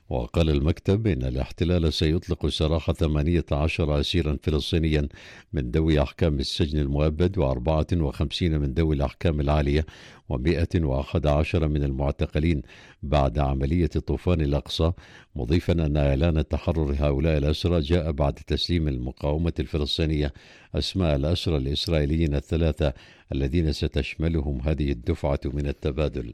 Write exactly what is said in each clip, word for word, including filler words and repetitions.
وقال المكتب إن الاحتلال سيطلق سراح ثمانية عشر أسيرا فلسطينيا من ذوي أحكام السجن المؤبد وأربعة وخمسين من ذوي الأحكام العالية ومئة وأحد عشر من المعتقلين بعد عملية طوفان الأقصى، مضيفا أن إعلان تحرر هؤلاء الأسرى جاء بعد تسليم المقاومة الفلسطينية أسماء الأسرى الإسرائيليين الثلاثة الذين ستشملهم هذه الدفعة من التبادل.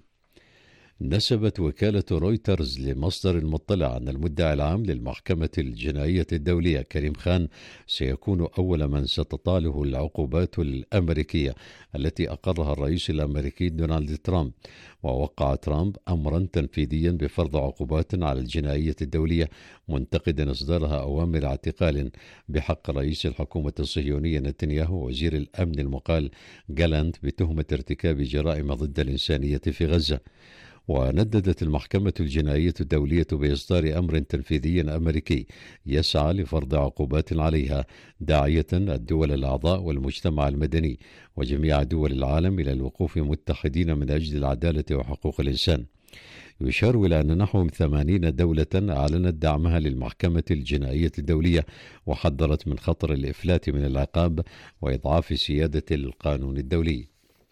نسبت وكالة رويترز لمصدر مطلع أن المدعي العام للمحكمة الجنائية الدولية كريم خان سيكون أول من ستطاله العقوبات الأمريكية التي أقرها الرئيس الأمريكي دونالد ترامب. ووقع ترامب أمرا تنفيذيا بفرض عقوبات على الجنائية الدولية، منتقدا إصدارها أوامر اعتقال بحق رئيس الحكومة الصهيونية نتنياهو ووزير الأمن المقال جالانت بتهمة ارتكاب جرائم ضد الإنسانية في غزة. ونددت المحكمة الجنائية الدولية بإصدار أمر تنفيذي أمريكي يسعى لفرض عقوبات عليها، داعية الدول الأعضاء والمجتمع المدني وجميع دول العالم إلى الوقوف متحدين من أجل العدالة وحقوق الإنسان. يشار إلى أن نحو ثمانين دولة أعلنت دعمها للمحكمة الجنائية الدولية، وحذرت من خطر الإفلات من العقاب وإضعاف سيادة القانون الدولي.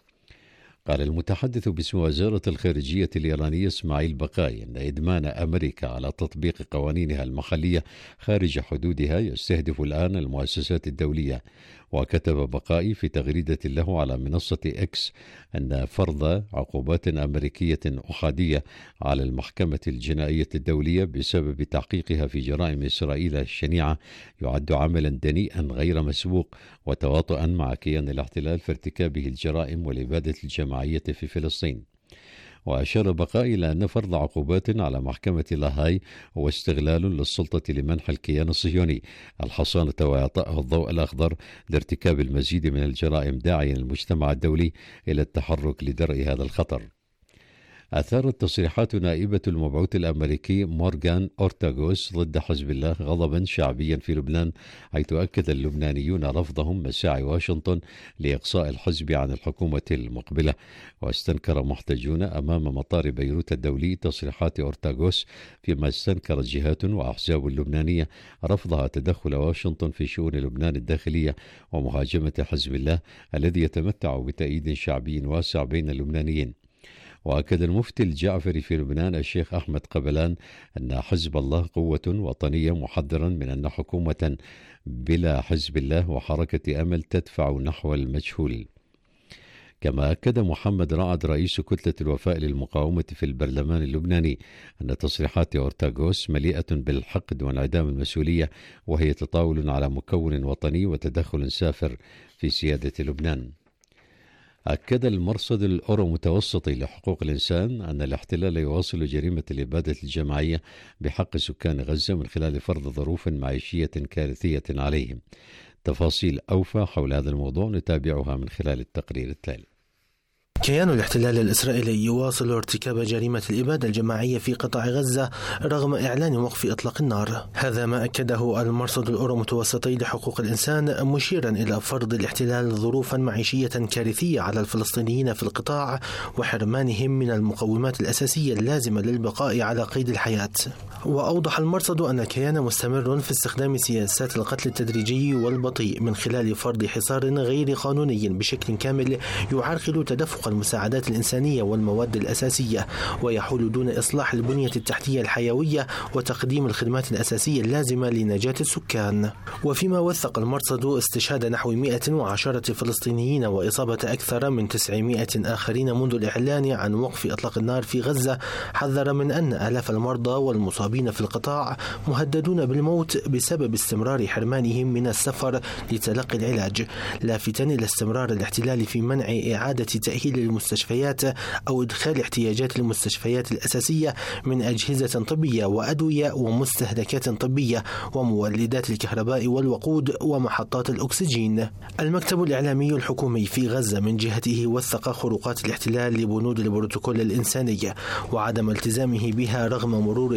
قال المتحدث باسم وزارة الخارجية الإيرانية إسماعيل بقاي أن إدمان أمريكا على تطبيق قوانينها المحلية خارج حدودها يستهدف الآن المؤسسات الدولية. وكتب بقاي في تغريدة له على منصة إكس أن فرض عقوبات أمريكية أحادية على المحكمة الجنائية الدولية بسبب تحقيقها في جرائم إسرائيل الشنيعة يعد عملا دنيئا غير مسبوق وتواطؤا مع كيان الاحتلال في ارتكابه الجرائم والإبادة الجماعية في فلسطين. وأشار بقاء إلى أن فرض عقوبات على محكمة لاهاي هو استغلال للسلطة لمنح الكيان الصهيوني الحصانة وإعطائه الضوء الأخضر لارتكاب المزيد من الجرائم، داعيا المجتمع الدولي إلى التحرك لدرء هذا الخطر. أثارت تصريحات نائبة المبعوث الأمريكي مورغان أورتاغوس ضد حزب الله غضبا شعبيا في لبنان، حيث أكد اللبنانيون رفضهم مساعي واشنطن لإقصاء الحزب عن الحكومة المقبلة. واستنكر محتجون أمام مطار بيروت الدولي تصريحات أورتاغوس، فيما استنكرت جهات وأحزاب لبنانية رفضها تدخل واشنطن في شؤون لبنان الداخلية ومهاجمة حزب الله الذي يتمتع بتأييد شعبي واسع بين اللبنانيين. وأكد المفتي الجعفري في لبنان الشيخ أحمد قبلان أن حزب الله قوة وطنية، محذرا من أن حكومة بلا حزب الله وحركة أمل تدفع نحو المجهول. كما أكد محمد رعد رئيس كتلة الوفاء للمقاومة في البرلمان اللبناني أن تصريحات أورتاغوس مليئة بالحقد وانعدام المسؤولية، وهي تطاول على مكون وطني وتدخل سافر في سيادة لبنان. أكد المرصد الأورو متوسطي لحقوق الإنسان أن الاحتلال يواصل جريمة الإبادة الجماعية بحق سكان غزة من خلال فرض ظروف معيشية كارثية عليهم. تفاصيل أوفى حول هذا الموضوع نتابعها من خلال التقرير التالي. كيان الاحتلال الإسرائيلي يواصل ارتكاب جريمة الإبادة الجماعية في قطاع غزة رغم إعلان وقف إطلاق النار. هذا ما أكده المرصد الأورو متوسطي لحقوق الإنسان، مشيرا إلى فرض الاحتلال ظروفا معيشية كارثية على الفلسطينيين في القطاع وحرمانهم من المقومات الأساسية اللازمة للبقاء على قيد الحياة. وأوضح المرصد أن الكيان مستمر في استخدام سياسات القتل التدريجي والبطيء من خلال فرض حصار غير قانوني بشكل كامل يعرقل تدفق المساعدات الإنسانية والمواد الأساسية، ويحول دون إصلاح البنية التحتية الحيوية وتقديم الخدمات الأساسية اللازمة لنجاة السكان. وفيما وثق المرصد استشهاد نحو مئة وعشرة فلسطينيين وإصابة أكثر من تسعمائة آخرين منذ الإعلان عن وقف إطلاق النار في غزة، حذر من أن آلاف المرضى والمصابين في القطاع مهددون بالموت بسبب استمرار حرمانهم من السفر لتلقي العلاج، لافتا إلى استمرار الاحتلال في منع إعادة تأهيل المستشفيات أو إدخال احتياجات المستشفيات الأساسية من أجهزة طبية وأدوية ومستهلكات طبية ومولدات الكهرباء والوقود ومحطات الأكسجين. المكتب الإعلامي الحكومي في غزة من جهته وثق خروقات الاحتلال لبنود البروتوكول الإنساني وعدم التزامه بها رغم مرور عشرين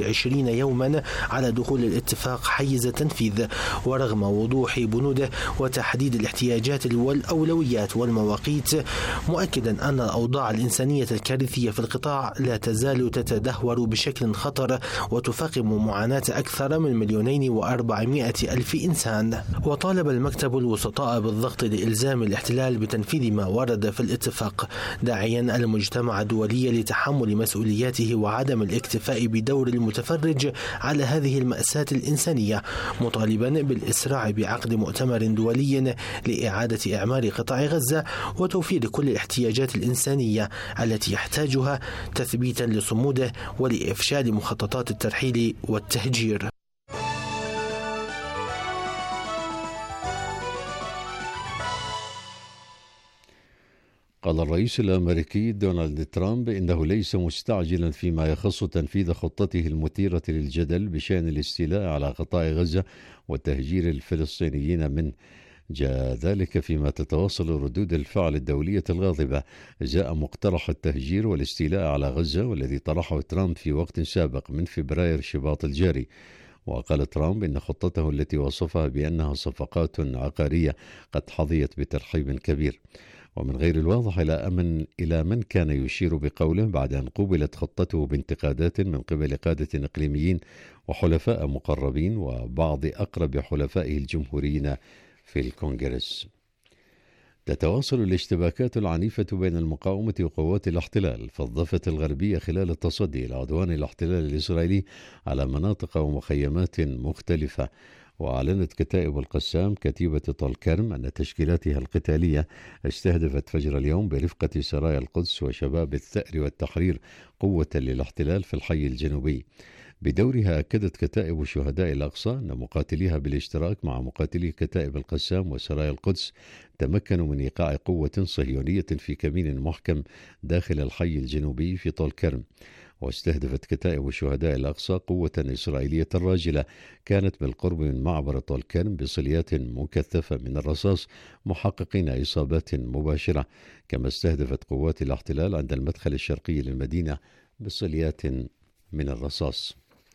وأربعين يوما على دخول الاتفاق حيز التنفيذ، ورغم وضوح بنوده وتحديد الاحتياجات والأولويات والمواقيت، مؤكدا أن الأوضاع الإنسانية الكارثية في القطاع لا تزال تتدهور بشكل خطر وتفاقم معاناة أكثر من مليونين وأربعمائة ألف إنسان. وطالب المكتب الوسطاء بالضغط لإلزام الاحتلال بتنفيذ ما ورد في الاتفاق، داعيا المجتمع الدولي لتحمل مسؤولياته وعدم الاكتفاء بدور المتفرج على هذه المأساة الإنسانية، مطالبا بالإسراع بعقد مؤتمر دولي لإعادة إعمار قطاع غزة وتوفير كل الاحتياجات الإنسانية التي يحتاجها تثبيتا لصموده ولإفشال مخططات الترحيل والتهجير. قال الرئيس الأمريكي دونالد ترامب إنه ليس مستعجلا فيما يخص تنفيذ خطته المثيرة للجدل بشأن الاستيلاء على قطاع غزة وتهجير الفلسطينيين منه. جاء ذلك فيما تتواصل ردود الفعل الدولية الغاضبة إزاء مقترح التهجير والاستيلاء على غزة، والذي طرحه ترامب في وقت سابق من فبراير شباط الجاري. وقال ترامب إن خطته التي وصفها بأنها صفقات عقارية قد حظيت بترحيب كبير. ومن غير الواضح إلى أمن إلى من كان يشير بقوله بعد أن قوبلت خطته بانتقادات من قبل قادة إقليميين وحلفاء مقربين وبعض أقرب حلفائه الجمهوريين في الكونغرس. تتواصل الاشتباكات العنيفة بين المقاومة وقوات الاحتلال في الضفة الغربية خلال التصدي إلى عدوان الاحتلال الإسرائيلي على مناطق ومخيمات مختلفة. وأعلنت كتائب القسام كتيبة طول كرم أن تشكيلاتها القتالية استهدفت فجر اليوم برفقة سرايا القدس وشباب الثأر والتحرير قوة للاحتلال في الحي الجنوبي. بدورها أكدت كتائب شهداء الأقصى أن مقاتليها بالاشتراك مع مقاتلي كتائب القسام وسرايا القدس تمكنوا من إيقاع قوة صهيونية في كمين محكم داخل الحي الجنوبي في طول كرم. واستهدفت كتائب شهداء الأقصى قوة إسرائيلية راجلة كانت بالقرب من معبر طول كرم بصليات مكثفة من الرصاص محققين إصابات مباشرة، كما استهدفت قوات الاحتلال عند المدخل الشرقي للمدينة بصليات من الرصاص.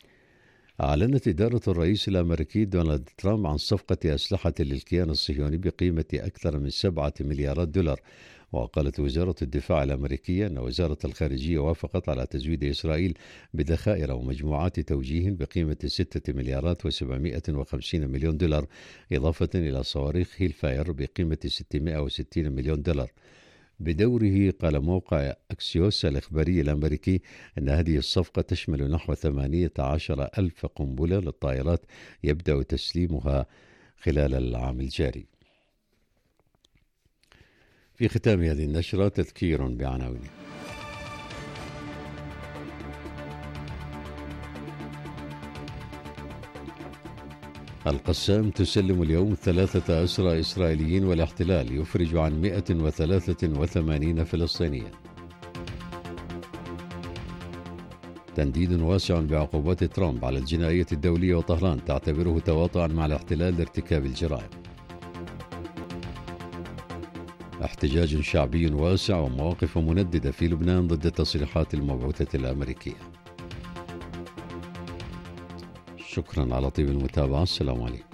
أعلنت إدارة الرئيس الأمريكي دونالد ترامب عن صفقة أسلحة للكيان الصهيوني بقيمة أكثر من سبعة مليارات دولار. وقالت وزارة الدفاع الأمريكية أن وزارة الخارجية وافقت على تزويد إسرائيل بذخائر ومجموعات توجيه بقيمة ستة مليارات وسبعمائة وخمسين مليون دولار، إضافة إلى صواريخ هيلفاير بقيمة ستمائة وستين مليون دولار. بدوره قال موقع أكسيوس الإخباري الأمريكي أن هذه الصفقة تشمل نحو ثمانية عشر ألف قنبلة للطائرات يبدأ تسليمها خلال العام الجاري. في ختام هذه النشرة تذكير بعناوين. القسام تسلم اليوم ثلاثة أسرى إسرائيليين والاحتلال يفرج عن مئة وثلاثة وثمانين فلسطينيا. تنديد واسع بعقوبات ترامب على الجنائية الدولية وطهران تعتبره تواطؤا مع الاحتلال لارتكاب الجرائم. احتجاج شعبي واسع ومواقف منددة في لبنان ضد تصريحات المبعوثة الأمريكية. شكرا على طيب المتابعة. السلام عليكم.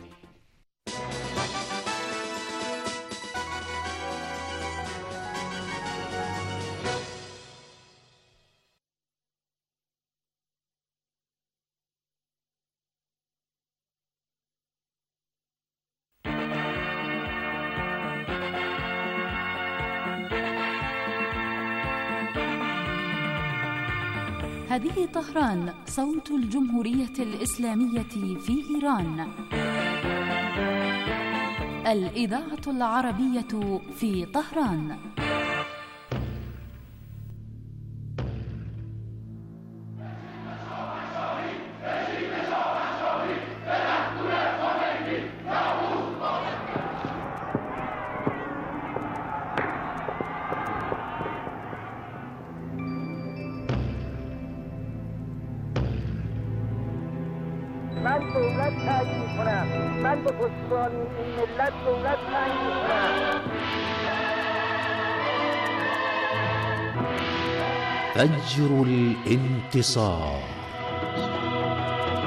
هذه طهران، صوت الجمهورية الإسلامية في إيران. الإذاعة العربية في طهران. من دولت تعیین کنم، من به پشتیبانی این ملت دولت تعیین کنم. فجر الانتصار.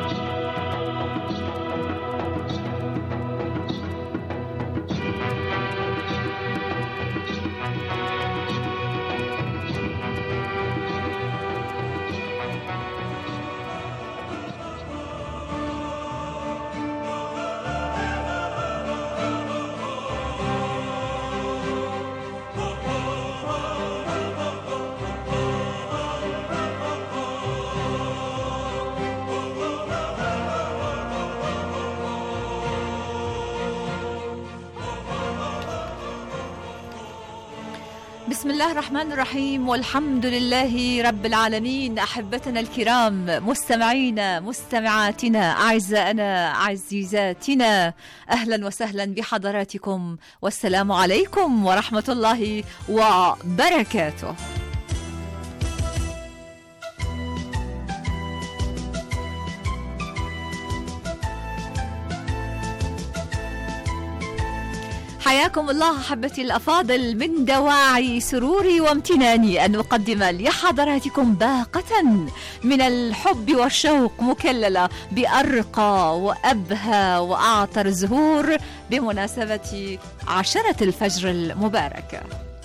بسم الله الرحمن الرحيم، والحمد لله رب العالمين. أحبتنا الكرام، مستمعينا مستمعاتنا، أعزائنا عزيزاتنا، أهلا وسهلا بحضراتكم، والسلام عليكم ورحمة الله وبركاته. حياكم الله أحبتي الأفاضل، من دواعي سروري وامتناني أن أقدم لحضراتكم باقة من الحب والشوق مكللة بأرقى وأبهى وأعطر الزهور بمناسبة عشرة الفجر المباركة.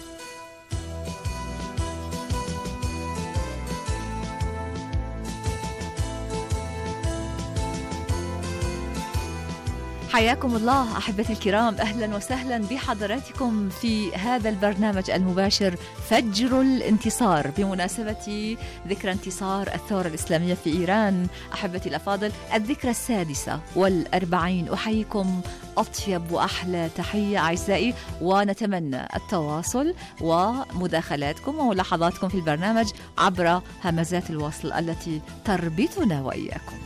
حياكم الله أحبتي الكرام، أهلا وسهلا بحضراتكم في هذا البرنامج المباشر فجر الانتصار بمناسبة ذكرى انتصار الثورة الإسلامية في إيران. أحبتي الأفاضل، الذكرى السادسة والأربعين. أحييكم أطيب وأحلى تحية أعزائي، ونتمنى التواصل ومداخلاتكم وملاحظاتكم في البرنامج عبر همزات الوصل التي تربطنا وإياكم.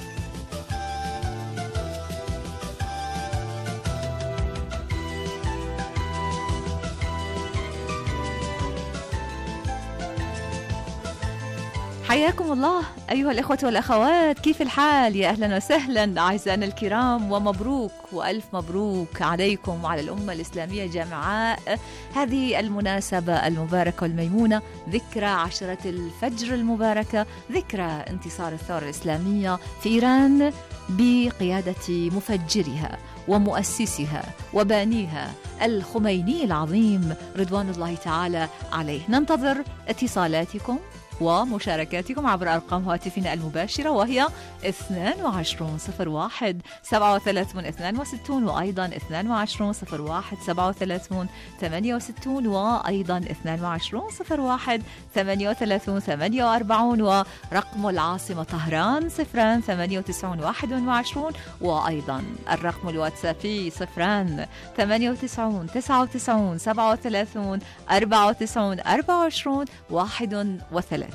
حياكم الله أيها الإخوة والأخوات، كيف الحال؟ يا أهلا وسهلا أعزائنا الكرام، ومبروك وألف مبروك عليكم وعلى الأمة الإسلامية جمعاء هذه المناسبة المباركة والميمونة، ذكرى عشرة الفجر المباركة، ذكرى انتصار الثورة الإسلامية في إيران بقيادة مفجرها ومؤسسها وبانيها الخميني العظيم رضوان الله تعالى عليه. ننتظر اتصالاتكم ومشاركاتكم عبر أرقام هاتفنا المباشرة، وهي اثنان وعشرون صفر واحد سبعة وثلاثون اثنان وستون، وأيضا اثنان وعشرون صفر واحد سبعة وثلاثون ثمانية وستون، وأيضا اثنان وعشرون صفر واحد ثمانية وثلاثون ثمانية وأربعين، ورقم العاصمة طهران صفران ثمانية وتسعون واحد وعشرون، وأيضا الرقم الواتسابي صفران ثمانية وتسعون تسعة وتسعون سبعة وثلاثون أربعة وتسعون أربعة وعشرون واحد وثلاثون.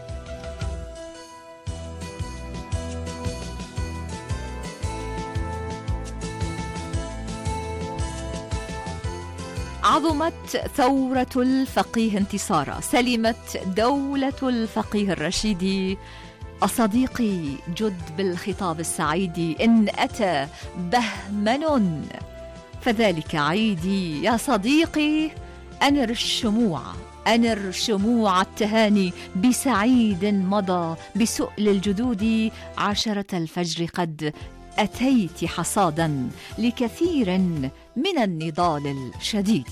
عظمت ثورة الفقيه انتصارا، سلمت دولة الفقيه الرشيد. أصديقي جد بالخطاب السعيد، إن أتى بهمن فذلك عيدي. يا صديقي أنر الشموع، أنر شموع التهاني بسعيد مضى بسؤل الجدود. عشرة الفجر قد أتيت حصادا لكثير من النضال الشديد.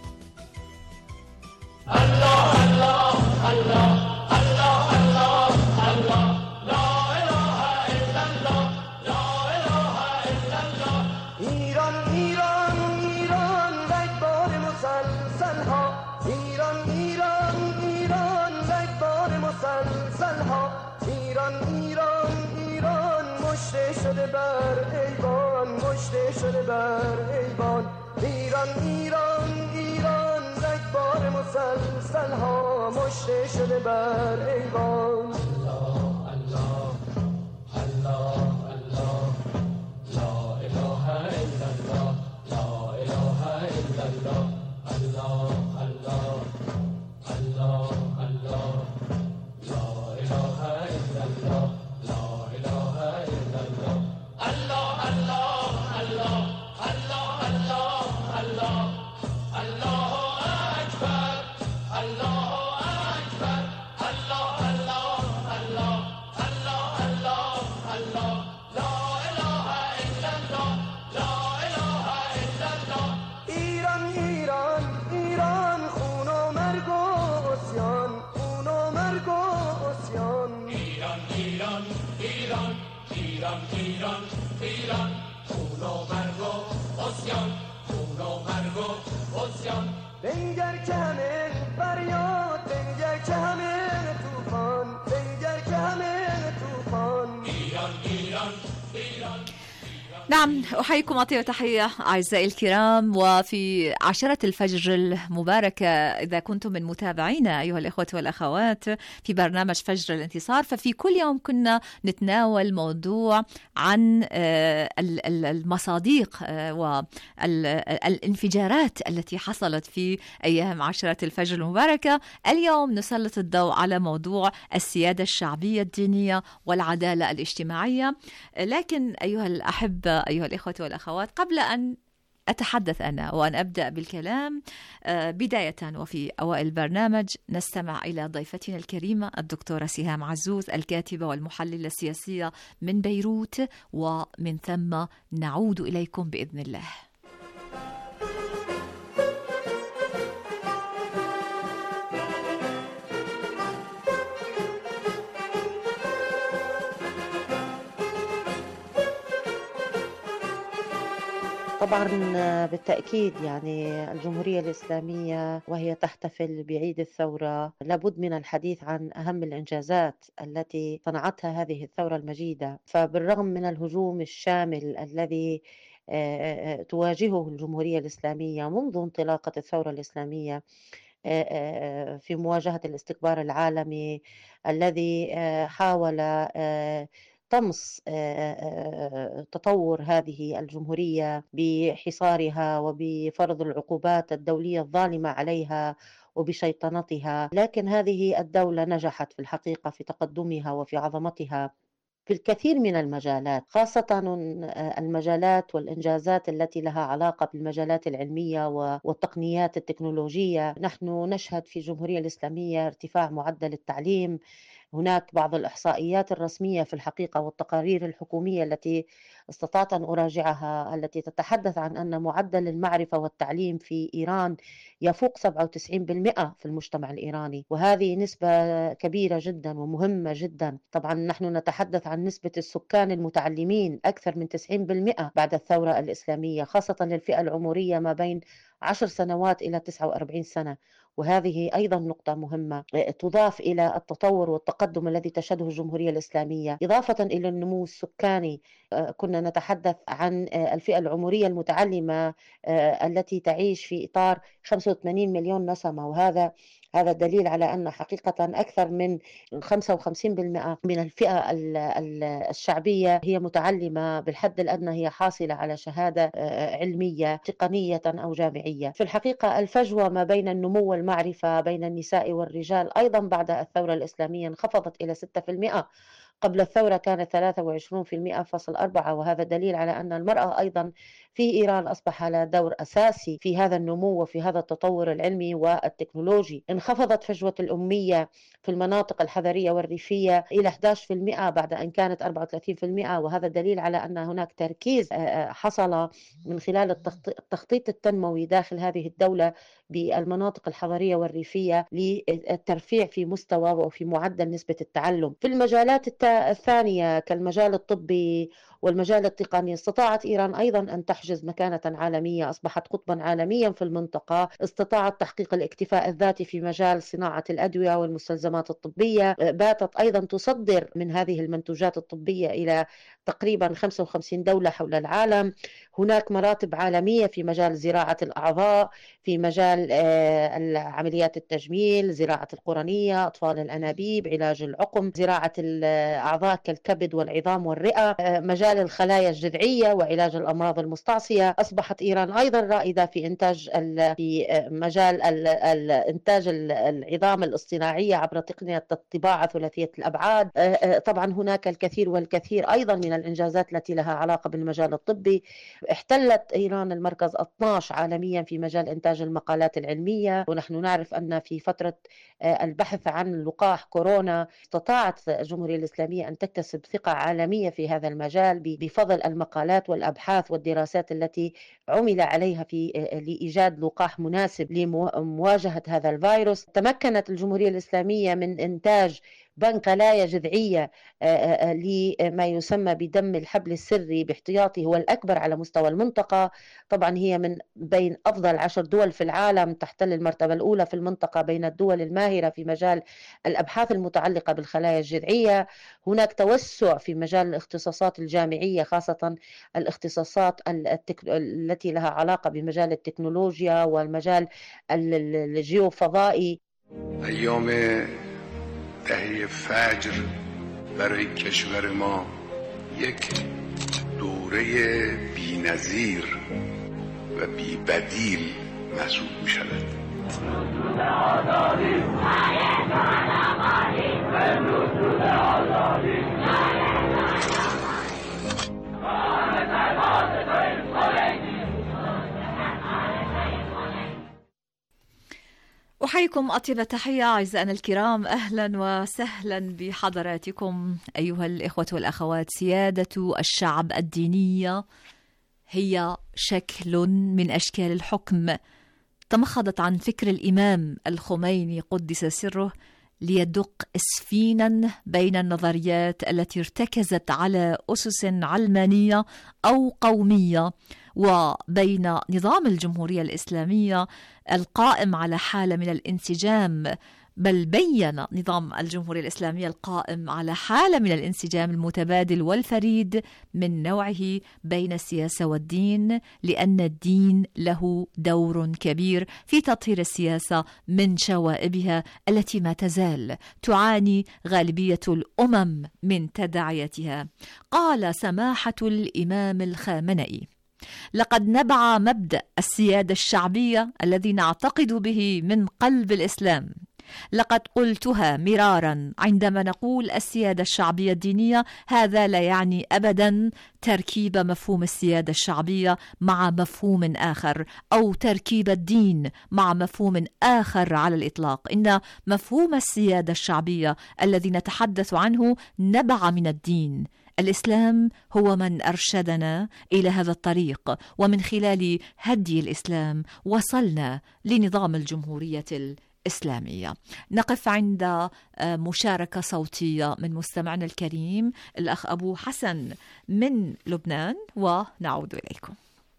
الله الله الله الله الله الله، لا إله إلا الله، لا إله إلا الله. إيران إيران إيران رگبار مسلسل ها، إيران إيران إيران رگبار مسلسل ها، إيران إيران إيران مشته شده بر ایوان، مشته شده بر ایوان. ایران ایران ایران رگبار مسلسل ها، مشته شده بر ایوان. الله الله الله الله، لا اله الا الله، لا اله الا الله، الله الله الله الله، لا اله الا الله، لا اله الا الله، الله الله الله الله الله الله، الله اكبر الله اكبر، الله الله الله الله الله الله، لا اله الا الله، لا اله الا الله. ایران ایران ایران، خون و مرگ و عصیان، خون و مرگ و عصیان. ایران ایران ایران ایران ایران ایران، خون و مرگ و عصیان، خون و مرگ و عصیان. بنگر که همه فریاد، بنگر که همه طوفان، بنگر که همه طوفان. ایران ایران ایران. نعم، أحييكم أطيب تحية أعزائي الكرام، وفي عشرة الفجر المباركة إذا كنتم من متابعينا أيها الإخوة والأخوات في برنامج فجر الانتصار، ففي كل يوم كنا نتناول موضوع عن المصادق والانفجارات التي حصلت في أيام عشرة الفجر المباركة. اليوم نسلط الضوء على موضوع السيادة الشعبية الدينية والعدالة الاجتماعية. لكن أيها الأحبة أيها الإخوة والأخوات، قبل أن أتحدث أنا وأن أبدأ بالكلام بداية وفي أوائل البرنامج نستمع إلى ضيفتنا الكريمة الدكتورة سهام عزوز، الكاتبة والمحللة السياسية من بيروت، ومن ثم نعود إليكم بإذن الله. طبعا بالتأكيد يعني الجمهورية الإسلامية وهي تحتفل بعيد الثورة لابد من الحديث عن أهم الإنجازات التي صنعتها هذه الثورة المجيدة. فبالرغم من الهجوم الشامل الذي تواجهه الجمهورية الإسلامية منذ انطلاقة الثورة الإسلامية في مواجهة الاستكبار العالمي الذي حاول طمس تطور هذه الجمهورية بحصارها وبفرض العقوبات الدولية الظالمة عليها وبشيطنتها، لكن هذه الدولة نجحت في الحقيقة في تقدمها وفي عظمتها في الكثير من المجالات، خاصة المجالات والإنجازات التي لها علاقة بالمجالات العلمية والتقنيات التكنولوجية. نحن نشهد في الجمهورية الإسلامية ارتفاع معدل التعليم. هناك بعض الإحصائيات الرسمية في الحقيقة والتقارير الحكومية التي استطعت أن أراجعها التي تتحدث عن أن معدل المعرفة والتعليم في إيران يفوق سبعة وتسعين بالمئة في المجتمع الإيراني، وهذه نسبة كبيرة جدا ومهمة جدا. طبعا نحن نتحدث عن نسبة السكان المتعلمين أكثر من تسعين بالمئة بعد الثورة الإسلامية، خاصة للفئة العمرية ما بين عشر سنوات إلى تسعة وأربعين سنة، وهذه أيضا نقطة مهمة تضاف إلى التطور والتقدم الذي تشهده الجمهورية الإسلامية. إضافة إلى النمو السكاني كنا نتحدث عن الفئة العمرية المتعلمة التي تعيش في إطار خمسة وثمانين مليون نسمة، وهذا هذا دليل على أن حقيقة أكثر من خمسة وخمسين بالمئة من الفئة الشعبية هي متعلمة، بالحد الأدنى هي حاصلة على شهادة علمية تقنية أو جامعية. في الحقيقة الفجوة ما بين النمو والمعرفة بين النساء والرجال أيضا بعد الثورة الإسلامية انخفضت إلى ستة بالمئة. قبل الثورة كانت ثلاثة وعشرين بالمئة فاصل أربعة، وهذا دليل على أن المرأة أيضا في إيران أصبح لها دور أساسي في هذا النمو وفي هذا التطور العلمي والتكنولوجي. انخفضت فجوة الأمية في المناطق الحضرية والريفية إلى أحد عشر بالمئة بعد أن كانت أربعة وثلاثين بالمئة، وهذا دليل على أن هناك تركيز حصل من خلال التخطيط التنموي داخل هذه الدولة بالمناطق الحضرية والريفية للترفيع في مستوى وفي معدل نسبة التعلم. في المجالات الثانية كالمجال الطبي والمجال التقني استطاعت إيران أيضا أن تحجز مكانة عالمية، أصبحت قطبا عالميا في المنطقة، استطاعت تحقيق الاكتفاء الذاتي في مجال صناعة الأدوية والمستلزمات الطبية، باتت أيضا تصدر من هذه المنتوجات الطبية إلى تقريبا خمسة وخمسين دولة حول العالم. هناك مراتب عالمية في مجال زراعة الأعضاء، في مجال عمليات التجميل، زراعة القرنية، أطفال الأنابيب، علاج العقم، زراعة الأعضاء كالكبد والعظام والرئة، مجال الخلايا الجذعية وعلاج الأمراض المستعصية. أصبحت إيران أيضا رائدة في إنتاج في مجال إنتاج العظام الاصطناعية عبر تقنية الطباعة ثلاثية الأبعاد. طبعا هناك الكثير والكثير أيضا من الإنجازات التي لها علاقة بالمجال الطبي. احتلت إيران المركز اثني عشر عالميا في مجال إنتاج المقالات العلمية، ونحن نعرف أن في فترة البحث عن لقاح كورونا استطاعت الجمهورية الإسلامية أن تكتسب ثقة عالمية في هذا المجال بفضل المقالات والأبحاث والدراسات التي عمل عليها في لإيجاد لقاح مناسب لمواجهة هذا الفيروس. تمكنت الجمهورية الإسلامية من إنتاج بنك خلايا جذعية لما يسمى بدم الحبل السري باحتياطي هو الأكبر على مستوى المنطقة. طبعا هي من بين أفضل عشر دول في العالم، تحتل المرتبة الأولى في المنطقة بين الدول الماهرة في مجال الأبحاث المتعلقة بالخلايا الجذعية. هناك توسع في مجال الاختصاصات الجامعية، خاصة الاختصاصات التك... التي لها علاقة بمجال التكنولوجيا والمجال الجيوفضائي. ایام دهه فجر برای کشور ما یک دوره بی‌نظیر و بی‌بدیل محسوب می شود. أحييكم أطيب تحية أعزائنا الكرام، أهلا وسهلا بحضراتكم أيها الإخوة والأخوات. سيادة الشعب الدينية هي شكل من أشكال الحكم تمخضت عن فكر الإمام الخميني قدس سره ليدق اسفينا بين النظريات التي ارتكزت على أسس علمانية أو قومية، وبين نظام الجمهورية الإسلامية القائم على حالة من الانسجام، بل بين نظام الجمهورية الإسلامية القائم على حالة من الانسجام المتبادل والفريد من نوعه بين السياسة والدين، لأن الدين له دور كبير في تطهير السياسة من شوائبها التي ما تزال تعاني غالبية الأمم من تداعياتها. قال سماحة الإمام الخامنئي: لقد نبع مبدأ السيادة الشعبية الذي نعتقد به من قلب الإسلام. لقد قلتها مرارا عندما نقول السيادة الشعبية الدينية، هذا لا يعني أبدا تركيب مفهوم السيادة الشعبية مع مفهوم آخر، أو تركيب الدين مع مفهوم آخر على الإطلاق. إن مفهوم السيادة الشعبية الذي نتحدث عنه نبع من الدين. الإسلام هو من أرشدنا إلى هذا الطريق، ومن خلال هدي الإسلام وصلنا لنظام الجمهورية الإسلامية. نقف عند مشاركة صوتية من مستمعنا الكريم الأخ أبو حسن من لبنان، ونعود إليكم.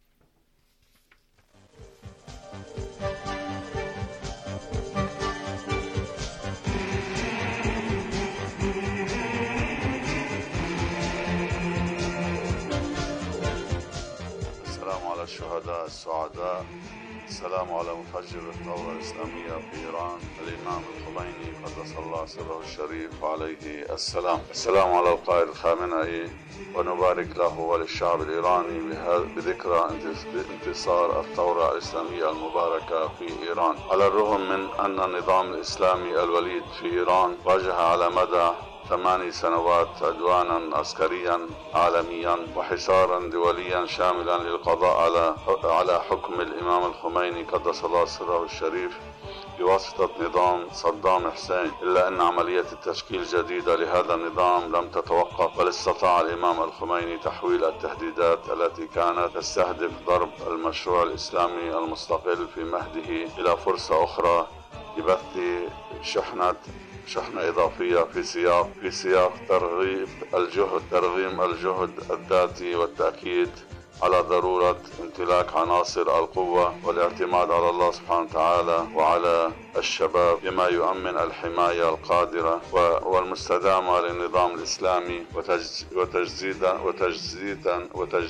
الشهداء السعداء، السلام على مفجر الثورة الإسلامية في إيران الإمام الخميني قدس الله سره الشريف عليه السلام. السلام على القائد الخامنئي، ونبارك له وللشعب الإيراني بذكرى انتصار الثورة الإسلامية المباركة في إيران. على الرغم من أن النظام الإسلامي الوليد في إيران واجه على مدى ثماني سنوات عدوانا عسكريا عالميا وحصارا دوليا شاملا للقضاء على على حكم الإمام الخميني قدس الله سره الشريف بواسطة نظام صدام حسين، إلا أن عملية التشكيل الجديدة لهذا النظام لم تتوقف، بل استطاع الإمام الخميني تحويل التهديدات التي كانت تستهدف ضرب المشروع الإسلامي المستقل في مهده إلى فرصة أخرى لبث شحنة شحنة إضافية في سياق في سياق ترغيب الجهد ترغيم الجهد الذاتي والتأكيد على ضرورة امتلاك عناصر القوة والاعتماد على الله سبحانه وتعالى وعلى الشباب بما يؤمن الحماية القادرة والمستدامة للنظام الإسلامي وتجسيدا وتجسيدا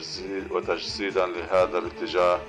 وتجسيدا لهذا الاتجاه.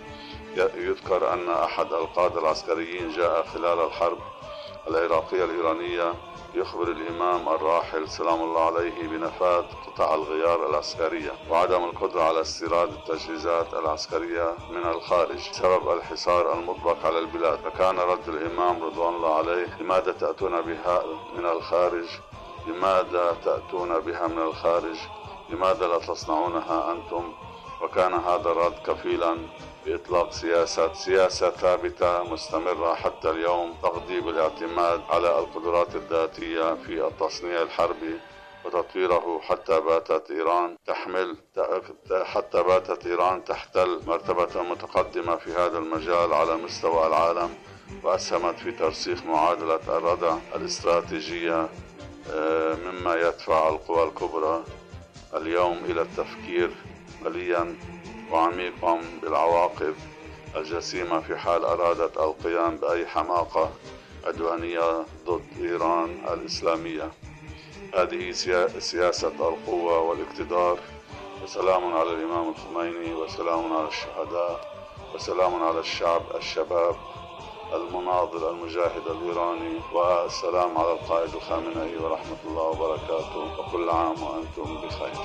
يذكر أن أحد القادة العسكريين جاء خلال الحرب العراقية الإيرانية يخبر الإمام الراحل سلام الله عليه بنفاذ قطع الغيار العسكرية وعدم القدرة على استيراد التجهيزات العسكرية من الخارج بسبب الحصار المطلق على البلاد. فكان رد الإمام رضوان الله عليه: لماذا تأتون بها من الخارج؟ لماذا تأتون بها من الخارج؟ لماذا لا تصنعونها أنتم؟ وكان هذا الرد كفيلا بإطلاق سياسة سياسة ثابتة مستمرة حتى اليوم تقضي بالاعتماد على القدرات الذاتية في التصنيع الحربي وتطويره، حتى باتت إيران تحمل حتى باتت إيران تحتل مرتبة متقدمة في هذا المجال على مستوى العالم، وأسهمت في ترسيخ معادلة الردع الاستراتيجية مما يدفع القوى الكبرى اليوم إلى التفكير قليلا وعميقا بالعواقب الجسيمة في حال أرادت القيام بأي حماقة عدوانية ضد إيران الإسلامية. هذه سياسة القوة والاقتدار. وسلام على الإمام الخميني، وسلام على الشهداء، وسلام على الشعب الشباب المناضل المجاهد الإيراني، والسلام على القائد الخامنئي ورحمة الله وبركاته، وكل عام وأنتم بخير.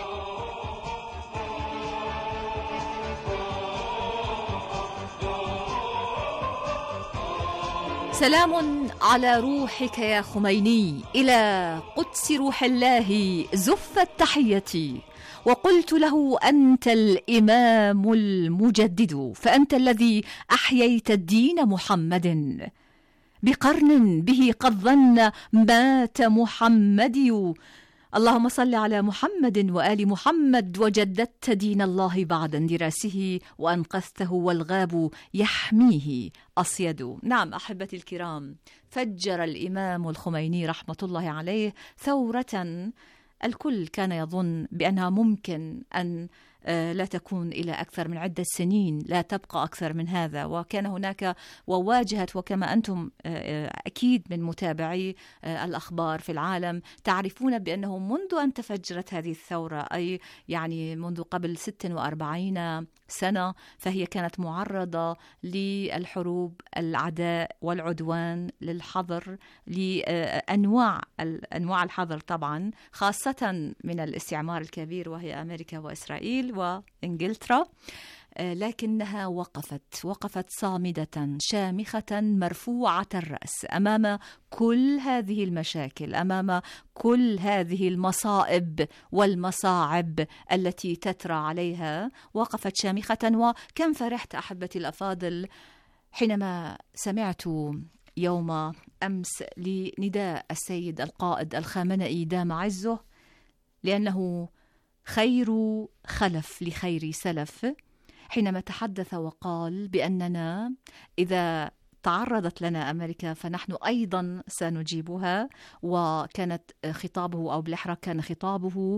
سلام على روحك يا خميني، إلى قدس روح الله زفت تحيتي، وقلت له أنت الإمام المجدد، فأنت الذي أحييت الدين محمد بقرن به قد ظن مات محمد. اللهم صل على محمد وآل محمد، وجددت دين الله بعد اندراسه وأنقذته والغاب يحميه أصيد. نعم أحبتي الكرام، فجر الإمام الخميني رحمة الله عليه ثورة الكل كان يظن بأنها ممكن أن لا تكون إلى أكثر من عدة سنين، لا تبقى أكثر من هذا. وكان هناك وواجهت، وكما أنتم أكيد من متابعي الأخبار في العالم تعرفون بأنه منذ أن تفجرت هذه الثورة، أي يعني منذ قبل ست وأربعين سنة، فهي كانت معرضة للحروب، العداء والعدوان، للحظر، لأنواع أنواع الحظر طبعا، خاصة من الاستعمار الكبير وهي أمريكا وإسرائيل وإنجلترا. لكنها وقفت وقفت صامدة شامخة مرفوعة الرأس أمام كل هذه المشاكل، أمام كل هذه المصائب والمصاعب التي تترى عليها. وقفت شامخة. وكم فرحت أحبتي الأفاضل حينما سمعت يوم أمس لنداء السيد القائد الخامنئي دام عزه، لأنه خير خلف لخير سلف، حينما تحدث وقال بأننا إذا تعرضت لنا أمريكا فنحن أيضا سنجيبها. وكانت خطابه، أو بالأحرى كان خطابه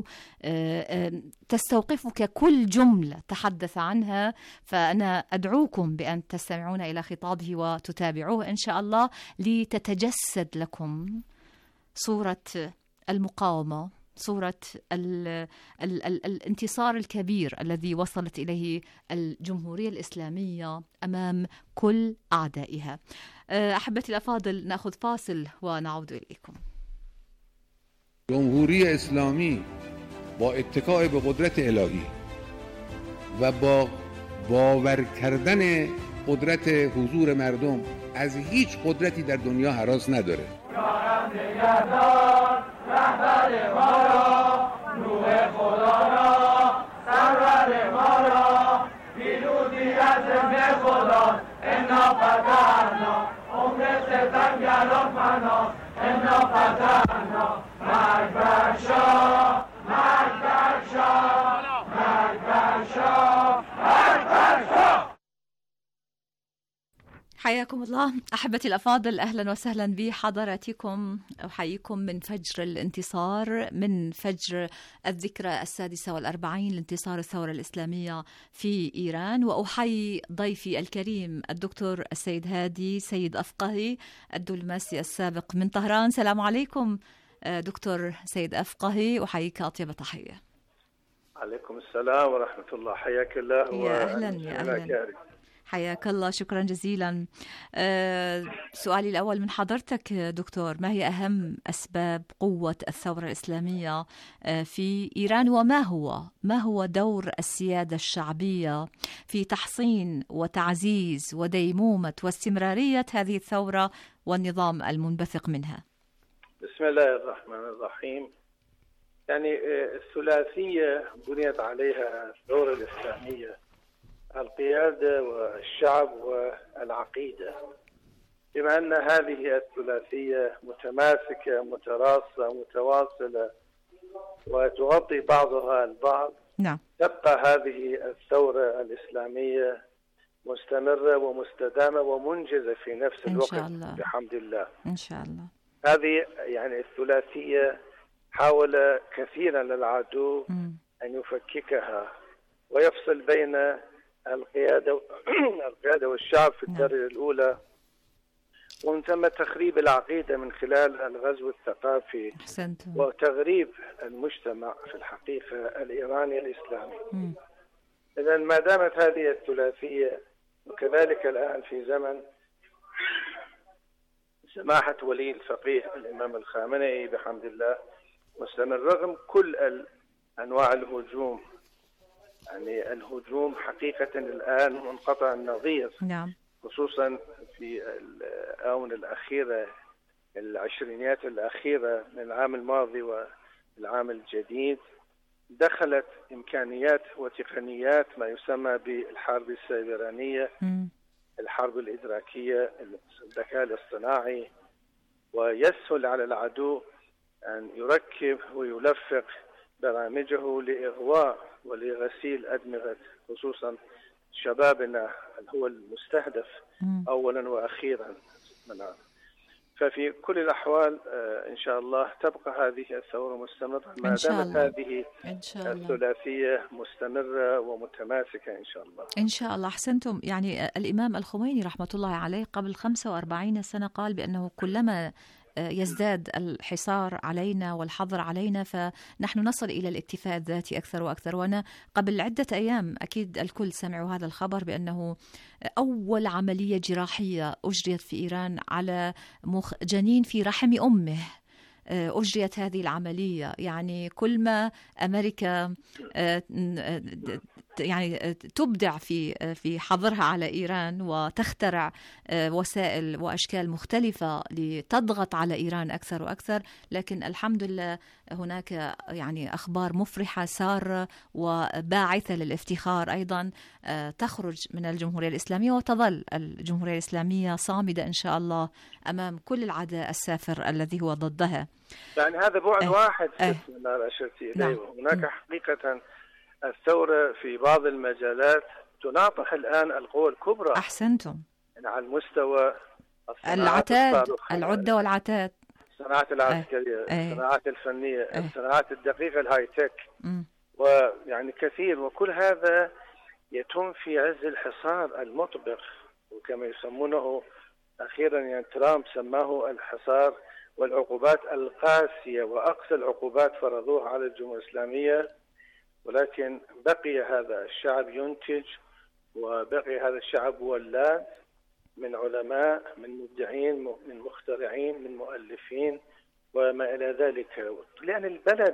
تستوقفك كل جملة تحدث عنها، فأنا أدعوكم بأن تستمعون إلى خطابه وتتابعوه إن شاء الله، لتتجسد لكم صورة المقاومة، صورة ال ال ال الانتصار الكبير الذي وصلت إليه الجمهورية الإسلامية أمام كل أعدائها. أحبتي الأفاضل، نأخذ فاصل ونعود إليكم. جمهوری اسلامی با اتکاء به قدرت الهی و با باور کردن قدرت حضور مردم از هیچ قدرتی در دنیا هراس نداره. رهبر ما را، روح خدا را، سرور ما را، پیروزی از ابن خدا، انا فتحنا، عمر ستم گران فنا، انا فتحنا، مرگ بر شاه، مرگ بر شاه، مرگ بر شاه، مرگ بر شاه. حياكم الله أحبتي الأفاضل، أهلا وسهلا بحضراتكم. أحييكم من فجر الانتصار، من فجر الذكرى السادسة والأربعين لانتصار الثورة الإسلامية في إيران. وأحيي ضيفي الكريم الدكتور السيد هادي سيد أفقهي، الدبلوماسي السابق من طهران. سلام عليكم دكتور سيد أفقهي، أحييك أطيب تحية. عليكم السلام ورحمة الله، حياك الله. يا أهلا يا أهلا، حياك الله، شكرا جزيلا. أه سؤالي الأول من حضرتك دكتور، ما هي أهم أسباب قوة الثورة الإسلامية في إيران، وما هو ما هو دور السيادة الشعبية في تحصين وتعزيز وديمومة واستمرارية هذه الثورة والنظام المنبثق منها؟ بسم الله الرحمن الرحيم. يعني الثلاثية بنيت عليها الثورة الإسلامية: القيادة والشعب والعقيدة. بما أن هذه الثلاثية متماسكة متراصة متواصلة وتغطي بعضها البعض، نعم، تبقى هذه الثورة الإسلامية مستمرة ومستدامة ومنجزة في نفس الوقت إن شاء الله. بحمد الله إن شاء الله. هذه يعني الثلاثية حاول كثيرا للعدو أن يفككها ويفصل بين القيادة القيادة والشعب في الدرجة الأولى، ومن ثم تخريب العقيدة من خلال الغزو الثقافي أحسنتم. وتغريب المجتمع في الحقيقة الإيراني الإسلامي. إذن ما دامت هذه الثلاثية، وكذلك الآن في زمن سماحة ولي الفقيه الإمام الخامنئي بحمد الله مستمر رغم كل أنواع الهجوم، يعني الهجوم حقيقة الآن منقطع النظير. نعم. خصوصا في الآونة الأخيرة، العشرينيات الأخيرة من العام الماضي والعام الجديد، دخلت إمكانيات وتقنيات ما يسمى بالحرب السيبرانية، الحرب الإدراكية، الذكاء الاصطناعي، ويسهل على العدو أن يركب ويلفق برامجه لإغواء ولغسيل أدمغة خصوصا شبابنا هو المستهدف أولا وأخيرا. ففي كل الأحوال إن شاء الله تبقى هذه الثورة مستمرة ما دامت هذه الثلاثية مستمرة ومتماسكة إن شاء الله. إن شاء الله. أحسنتم. يعني الإمام الخميني رحمة الله عليه قبل خمسة وأربعين سنة قال بأنه كلما يزداد الحصار علينا والحظر علينا فنحن نصل إلى الاكتفاء الذاتي أكثر وأكثر. وأنا قبل عدة أيام أكيد الكل سمعوا هذا الخبر بأنه أول عملية جراحية أجريت في إيران على مخ جنين في رحم أمه، أجريت هذه العملية. يعني كل ما أمريكا يعني تبدع في في حظرها على إيران وتخترع وسائل وأشكال مختلفة لتضغط على إيران أكثر وأكثر، لكن الحمد لله هناك يعني أخبار مفرحة سارة وباعثة للافتخار أيضا تخرج من الجمهورية الإسلامية، وتظل الجمهورية الإسلامية صامدة إن شاء الله أمام كل العداء السافر الذي هو ضدها. يعني هذا بعد أه. واحد أه. ما أشرت إليه. نعم. هناك حقيقة الثورة في بعض المجالات تناطح الآن القوى الكبرى. أحسنتم. يعني على المستوى العتاد، العدة والعتاد، الصناعات العسكرية، أه. الصناعات الفنية، أه. الصناعات الدقيقة الهاي تك، م. ويعني كثير، وكل هذا يتم في عز الحصار المطبق، وكما يسمونه أخيرا يعني ترامب سماه الحصار والعقوبات القاسية، وأقصى العقوبات فرضوها على الجمهورية الإسلامية. ولكن بقي هذا الشعب ينتج، وبقي هذا الشعب ولاد من علماء، من مبدعين، من مخترعين، من مؤلفين وما إلى ذلك. لأن البلد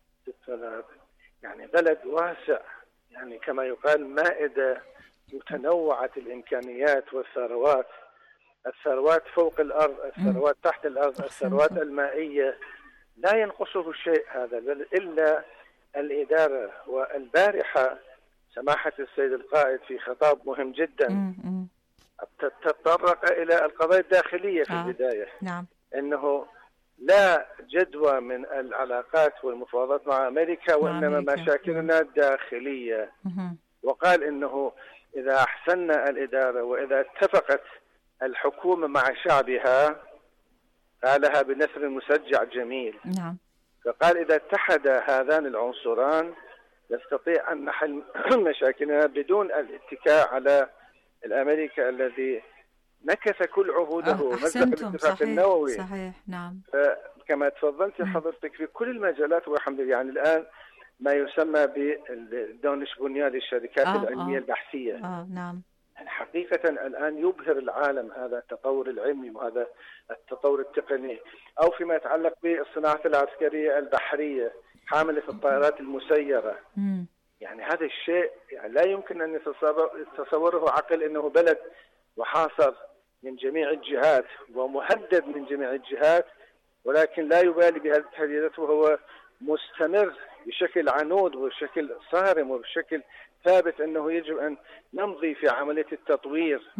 يعني بلد واسع، يعني كما يقال مائدة متنوعة الإمكانيات والثروات، الثروات فوق الأرض، الثروات تحت الأرض، الثروات المائية، لا ينقصه شيء هذا إلا الإدارة. والبارحة سماحة السيد القائد في خطاب مهم جدا تطرق إلى القضايا الداخلية في آه. البداية. نعم. إنه لا جدوى من العلاقات والمفاوضات مع أمريكا، وإنما أمريكا. مشاكلنا الداخلية. مم. وقال إنه إذا أحسننا الإدارة وإذا اتفقت الحكومة مع شعبها، قالها بنثر مسجع جميل. نعم. فقال إذا اتحد هذان العنصران نستطيع أن نحل مشاكلنا بدون الاتكاء على الأمريكا الذي نكث كل عهوده، مزق الاتفاق النووي. صحيح. نعم. كما تفضلت حضرتك في كل المجالات، والحمد لله. يعني الآن ما يسمى بالدونش بنيان للشركات آه العلمية آه. البحثية. آه نعم. حقيقة الآن يبهر العالم هذا التطور العلمي وهذا التطور التقني، أو فيما يتعلق بالصناعة العسكرية البحرية، حاملة الطائرات المسيرة. مم. يعني هذا الشيء يعني لا يمكن أن يتصوره عقل، أنه بلد محاصر من جميع الجهات ومهدد من جميع الجهات، ولكن لا يبالي بهذه التهديدات، وهو مستمر بشكل عنود وبشكل صارم وبشكل ثابت أنه يجب أن نمضي في عملية التطوير مم.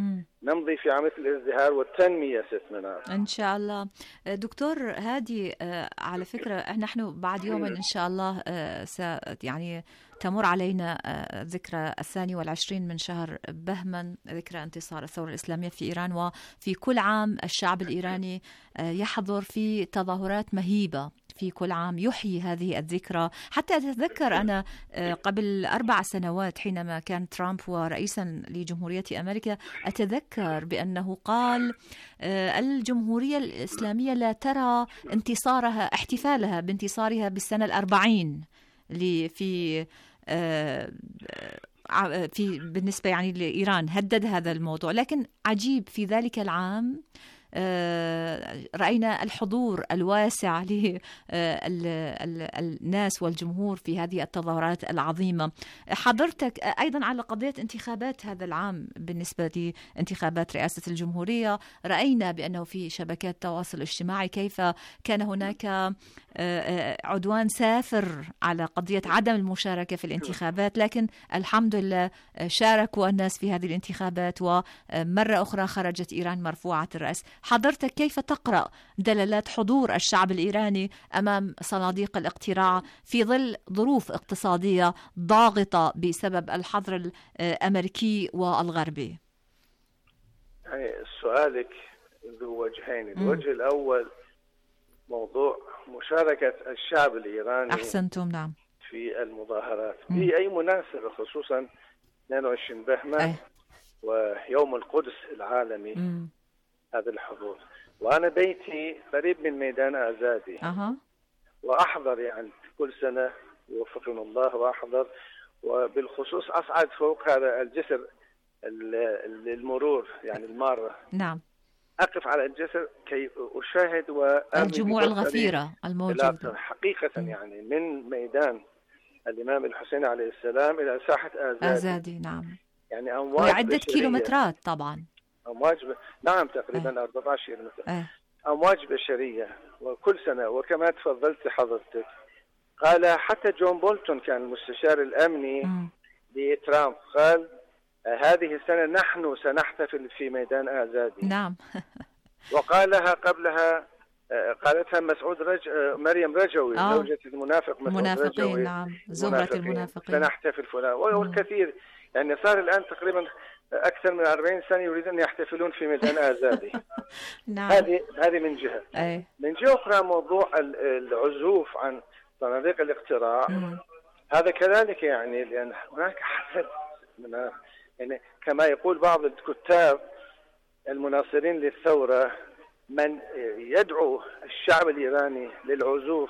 نمضي في عملية الازدهار والتنمية ست منار. إن شاء الله. دكتور هادي، على فكرة نحن بعد يوم إن شاء الله س يعني تمر علينا ذكرى الثاني والعشرين من شهر بهمن، ذكرى انتصار الثورة الإسلامية في إيران، وفي كل عام الشعب الإيراني يحضر في تظاهرات مهيبة، في كل عام يحيي هذه الذكرى. حتى أتذكر أنا قبل أربع سنوات حينما كان ترامب ورئيسا لجمهورية أمريكا، أتذكر بأنه قال الجمهورية الإسلامية لا ترى انتصارها احتفالها بانتصارها بالسنة الأربعين في في بالنسبة يعني لإيران، هدد هذا الموضوع. لكن عجيب في ذلك العام رأينا الحضور الواسع للناس والجمهور في هذه التظاهرات العظيمة. حضرتك أيضا على قضية انتخابات هذا العام، بالنسبة لانتخابات رئاسة الجمهورية، رأينا بأنه في شبكات التواصل الاجتماعي كيف كان هناك عدوان سافر على قضية عدم المشاركة في الانتخابات، لكن الحمد لله شاركوا الناس في هذه الانتخابات، ومرة أخرى خرجت إيران مرفوعة الرأس. حضرتك كيف تقرأ دلالات حضور الشعب الإيراني أمام صناديق الاقتراع في ظل ظروف اقتصادية ضاغطة بسبب الحظر الأمريكي والغربي؟ يعني سؤالك ذو وجهين. الوجه الأول موضوع مشاركة الشعب الإيراني أحسنتم نعم في المظاهرات في أي مناسبة، خصوصا اثنين وعشرين بهمن ويوم القدس العالمي. مم. هذا الحضور، وأنا بيتي قريب من ميدان آزادي. أه. وأحضر يعني كل سنة يوفقنا الله وأحضر، وبالخصوص أصعد فوق هذا الجسر للمرور يعني المارة. نعم. أقف على الجسر كي أشاهد الجموع الغفيرة الموجودة حقيقة يعني من ميدان الإمام الحسين عليه السلام إلى ساحة آزادي. آزادي نعم. يعني أمواج عدة كيلومترات طبعا. أمواج ب... نعم تقريبا أه. أربعة عشر متر. أه. أمواج بشرية وكل سنة. وكما تفضلت حضرتك قال حتى جون بولتون كان المستشار الأمني م. لترامب قال هذه السنة نحن سنحتفل في ميدان آزادي. نعم. وقالها قبلها قالتها مسعود رج... مريم رجوي آه. زوجة المنافق مسعود منافقين رجوي. نعم زمرة المنافقين. سنحتفل فلان والكثير يعني صار الآن تقريبا أكثر من أربعين سنة يريدون أن يحتفلون في ميدان آزادي. نعم. هذه هذه من جهة. أي. من جهة أخرى موضوع العزوف عن صناديق الاقتراع م. هذا كذلك يعني لأن هناك حسد من يعني كما يقول بعض الكتاب المناصرين للثورة من يدعو الشعب الإيراني للعزوف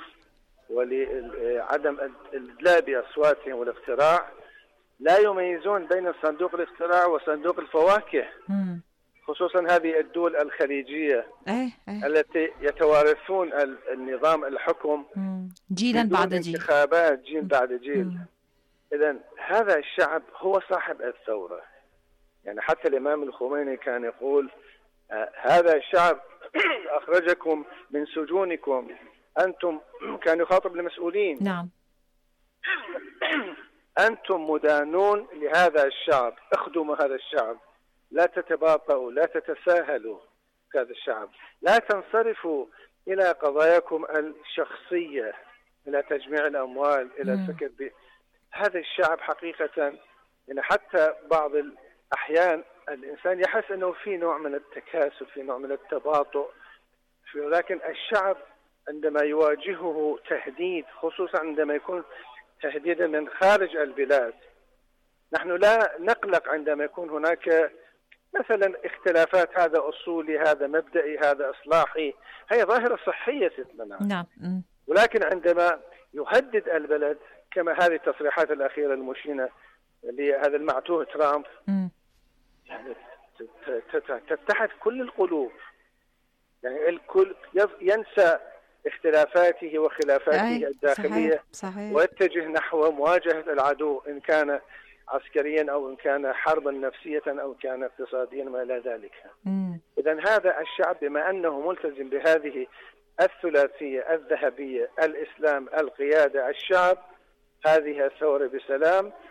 ولعدم الإدلاء بأصواتهم والاقتراع لا يميزون بين صندوق الاقتراع وصندوق الفواكه. مم. خصوصا هذه الدول الخليجية أيه أيه. التي يتوارثون النظام الحكم مم. جيلا بعد جيل انتخابات جيل بعد جيل. إذن هذا الشعب هو صاحب الثورة. يعني حتى الإمام الخميني كان يقول آه هذا الشعب أخرجكم من سجونكم أنتم كان يخاطب المسؤولين. نعم. أنتم مدانون لهذا الشعب، اخدموا هذا الشعب، لا تتباطؤوا، لا تتساهلوا هذا الشعب، لا تنصرفوا إلى قضاياكم الشخصية، إلى تجميع الأموال، إلى الفكر ب... هذا الشعب حقيقة يعني حتى بعض الأحيان الإنسان يحس أنه في نوع من التكاسل، في نوع من التباطؤ، ولكن الشعب عندما يواجهه تهديد، خصوصا عندما يكون تهديدا من خارج البلاد، نحن لا نقلق عندما يكون هناك مثلا اختلافات، هذا أصولي، هذا مبدئي، هذا إصلاحي، هي ظاهرة صحية ستنا. نعم. ولكن عندما يهدد البلد كما هذه التصريحات الأخيرة المشينة لهذا المعتوه ترامب، يعني تتحد كل القلوب، يعني الكل ينسى اختلافاته وخلافاته الداخلية. صحيح. صحيح. ويتجه نحو مواجهة العدو إن كان عسكريا أو إن كان حربا نفسية أو كان اقتصاديا ما إلى ذلك. إذن هذا الشعب بما أنه ملتزم بهذه الثلاثية الذهبية، الإسلام، القيادة، الشعب، هذه الثورة بسلام،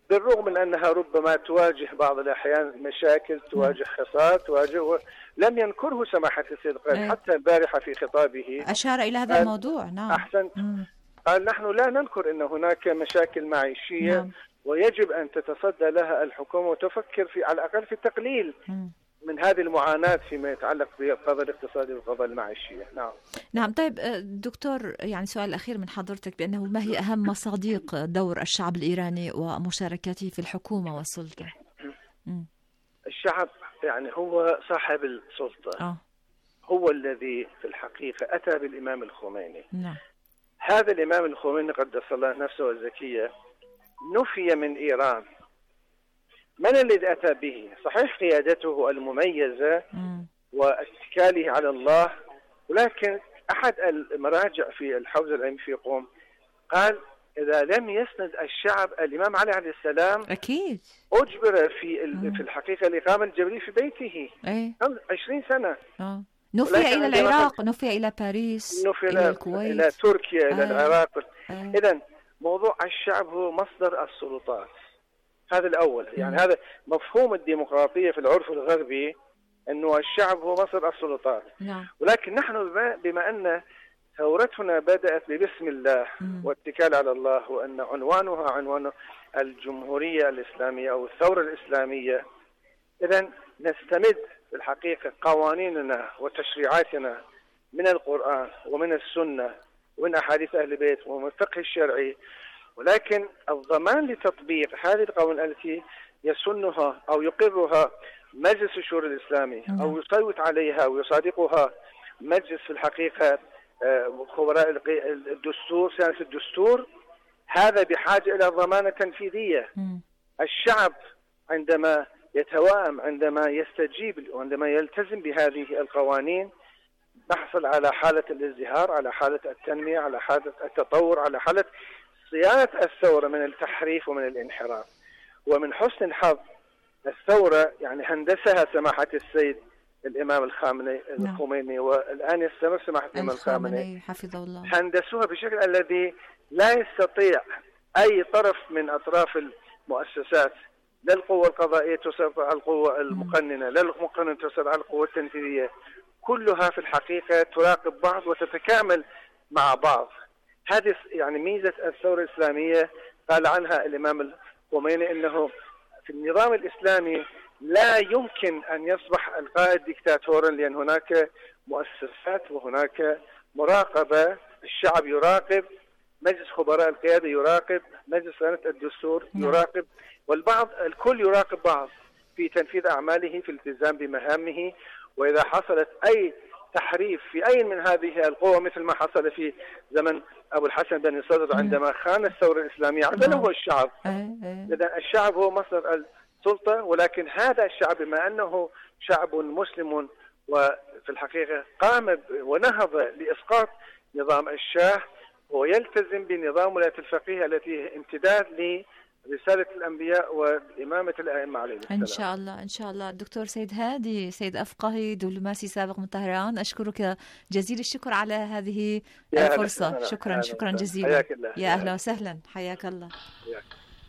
بالرغم من أنها ربما تواجه بعض الأحيان مشاكل، تواجه حصار، تواجه، لم ينكره سماحة السيد قائد حتى البارحة في خطابه أشار إلى هذا الموضوع. نعم أحسنت. قال نحن لا ننكر أن هناك مشاكل معيشية. نعم. ويجب أن تتصدى لها الحكومة وتفكر في على الأقل في التقليل م. من هذه المعاناة فيما يتعلق بالقضايا الاقتصادية والقضايا المعيشية. نعم. نعم. طيب دكتور، يعني سؤال أخير من حضرتك، بأنه ما هي أهم مصادق دور الشعب الإيراني ومشاركته في الحكومة والسلطة؟ م. الشعب يعني هو صاحب السلطة. أوه. هو الذي في الحقيقة أتى بالإمام الخميني. نعم. هذا الإمام الخميني قدس الله نفسه الزكية نفي من إيران. من الذي أتى به؟ صحيح قيادته المميزة واتكاله على الله، ولكن أحد المراجع في الحوزة العلمية في قوم قال إذا لم يسند الشعب الإمام علي عليه السلام أكيد أجبر في في الحقيقة الإقامة الجبرية في بيته أيه؟ عشرين سنة. أوه. نفي إلى العراق، نفي إلى باريس، نفي إلى الكويت، إلى تركيا، إلى آه. العراق. آه. إذن موضوع الشعب هو مصدر السلطات، هذا الأول. يعني م. هذا مفهوم الديمقراطية في العرف الغربي، أنه الشعب هو مصدر السلطات. نعم. ولكن نحن بما أن ثورتنا بدأت ببسم الله م. والاتكال على الله، وأن عنوانها عنوان الجمهورية الإسلامية أو الثورة الإسلامية، إذن نستمد في الحقيقة قوانيننا وتشريعاتنا من القرآن ومن السنة ومن أحاديث أهل البيت ومن الفقه الشرعي، ولكن الضمان لتطبيق هذه القوانين التي يسنها أو يقرها مجلس الشورى الإسلامي أو يصوت عليها ويصادقها مجلس في الحقيقة خبراء الدستور، سياسة الدستور، هذا بحاجة إلى ضمانة تنفيذية. الشعب عندما يتوائم، عندما يستجيب وعندما يلتزم بهذه القوانين، نحصل على حالة الازدهار، على حالة التنمية، على حالة التطور، على حالة صيانة الثورة من التحريف ومن الانحراف. ومن حسن الحظ الثورة يعني هندسها سماحة السيد الإمام الخامنئي الخميني، والآن يستمر سماحة الإمام الخامنئي حفظه الله، هندسوها بشكل الذي لا يستطيع أي طرف من أطراف المؤسسات، لا القوة القضائية تسيطر على القوة المقننة، لا المقننة تسيطر على القوة التنفيذية، كلها في الحقيقة تراقب بعض وتتكامل مع بعض. هذه يعني ميزة الثورة الإسلامية. قال عنها الإمام الخميني إنه في النظام الإسلامي لا يمكن أن يصبح القائد ديكتاتورا، لأن هناك مؤسسات وهناك مراقبة، الشعب يراقب، مجلس خبراء القيادة يراقب، مجلس صيانة الدستور يراقب، والبعض الكل يراقب بعض في تنفيذ أعماله، في الالتزام بمهامه. وإذا حصلت أي تحريف في أي من هذه القوى مثل ما حصل في زمن أبو الحسن بن صدر عندما خان الثورة الإسلامية، عندنا هو الشعب. إذا الشعب هو مصدر السلطة، ولكن هذا الشعب بما أنه شعب مسلم وفي الحقيقة قام ونهض لإسقاط نظام الشاه، ويلتزم بنظام ولاية الفقيه التي امتداد لرسالة الأنبياء وإمامة الأئمة عليهم السلام. إن شاء الله إن شاء الله. الدكتور سيد هادي، سيد أفقهي، دبلوماسي سابق من طهران، أشكرك جزيل الشكر على هذه الفرصة. شكرا أهلا شكرا أهلا جزيلا. حياك الله. يا أهلا وسهلا، حياك الله. حياك.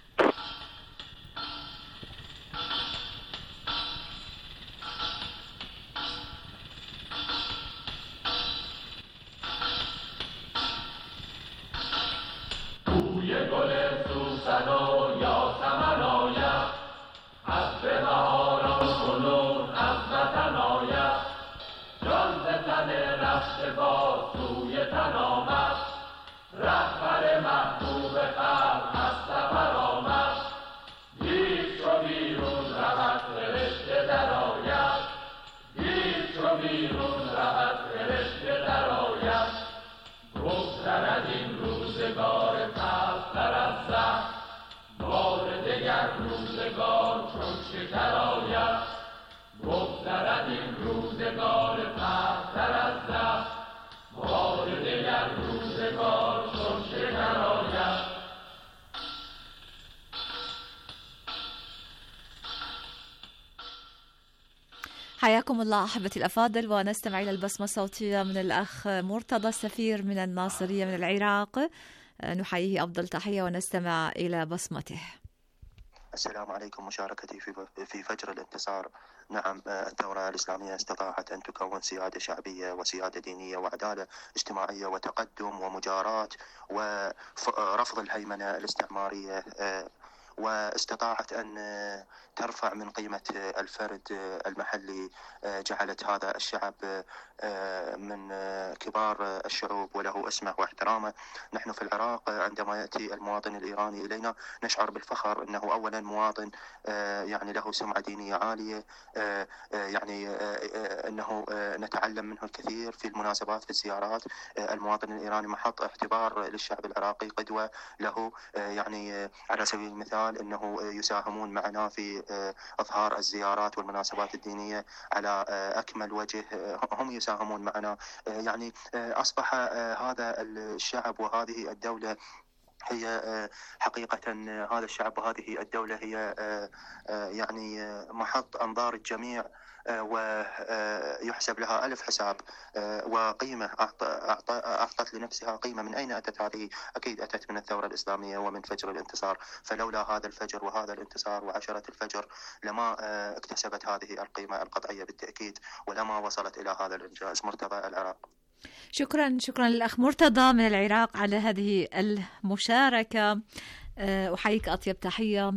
حياكم الله أحبتي الأفاضل، ونستمع إلى البصمة الصوتية من الأخ مرتضى السفير من الناصرية من العراق، نحييه أفضل تحية ونستمع إلى بصمته. السلام عليكم. مشاركتي في في فجر الانتصار. نعم، الثورة الإسلامية استطاعت أن تكون سيادة شعبية وسيادة دينية وعدالة اجتماعية وتقدم ومجاراة ورفض الهيمنة الاستعمارية، واستطاعت أن ترفع من قيمة الفرد المحلي. جعلت هذا الشعب من كبار الشعوب وله اسمه واحترامه. نحن في العراق عندما يأتي المواطن الإيراني إلينا نشعر بالفخر أنه أولا مواطن يعني له سمعة دينية عالية، يعني أنه نتعلم منه الكثير في المناسبات في الزيارات. المواطن الإيراني محط اعتبار للشعب العراقي، قدوة له. يعني على سبيل المثال أنه يساهمون معنا في إظهار الزيارات والمناسبات الدينية على أكمل وجه، هم يساهمون معنا. يعني أصبح هذا الشعب وهذه الدولة هي حقيقة، هذا الشعب وهذه الدولة هي يعني محط أنظار الجميع، ويحسب لها ألف حساب وقيمة. أعطت لنفسها قيمة. من أين أتت هذه؟ أكيد أتت من الثورة الإسلامية ومن فجر الانتصار. فلولا هذا الفجر وهذا الانتصار وعشرة الفجر لما اكتسبت هذه القيمة القطعية بالتأكيد، ولما وصلت إلى هذا الإنجاز. مرتضى، العراق. شكرا شكرا للأخ مرتضى من العراق على هذه المشاركة. أحييك أطيب تحية.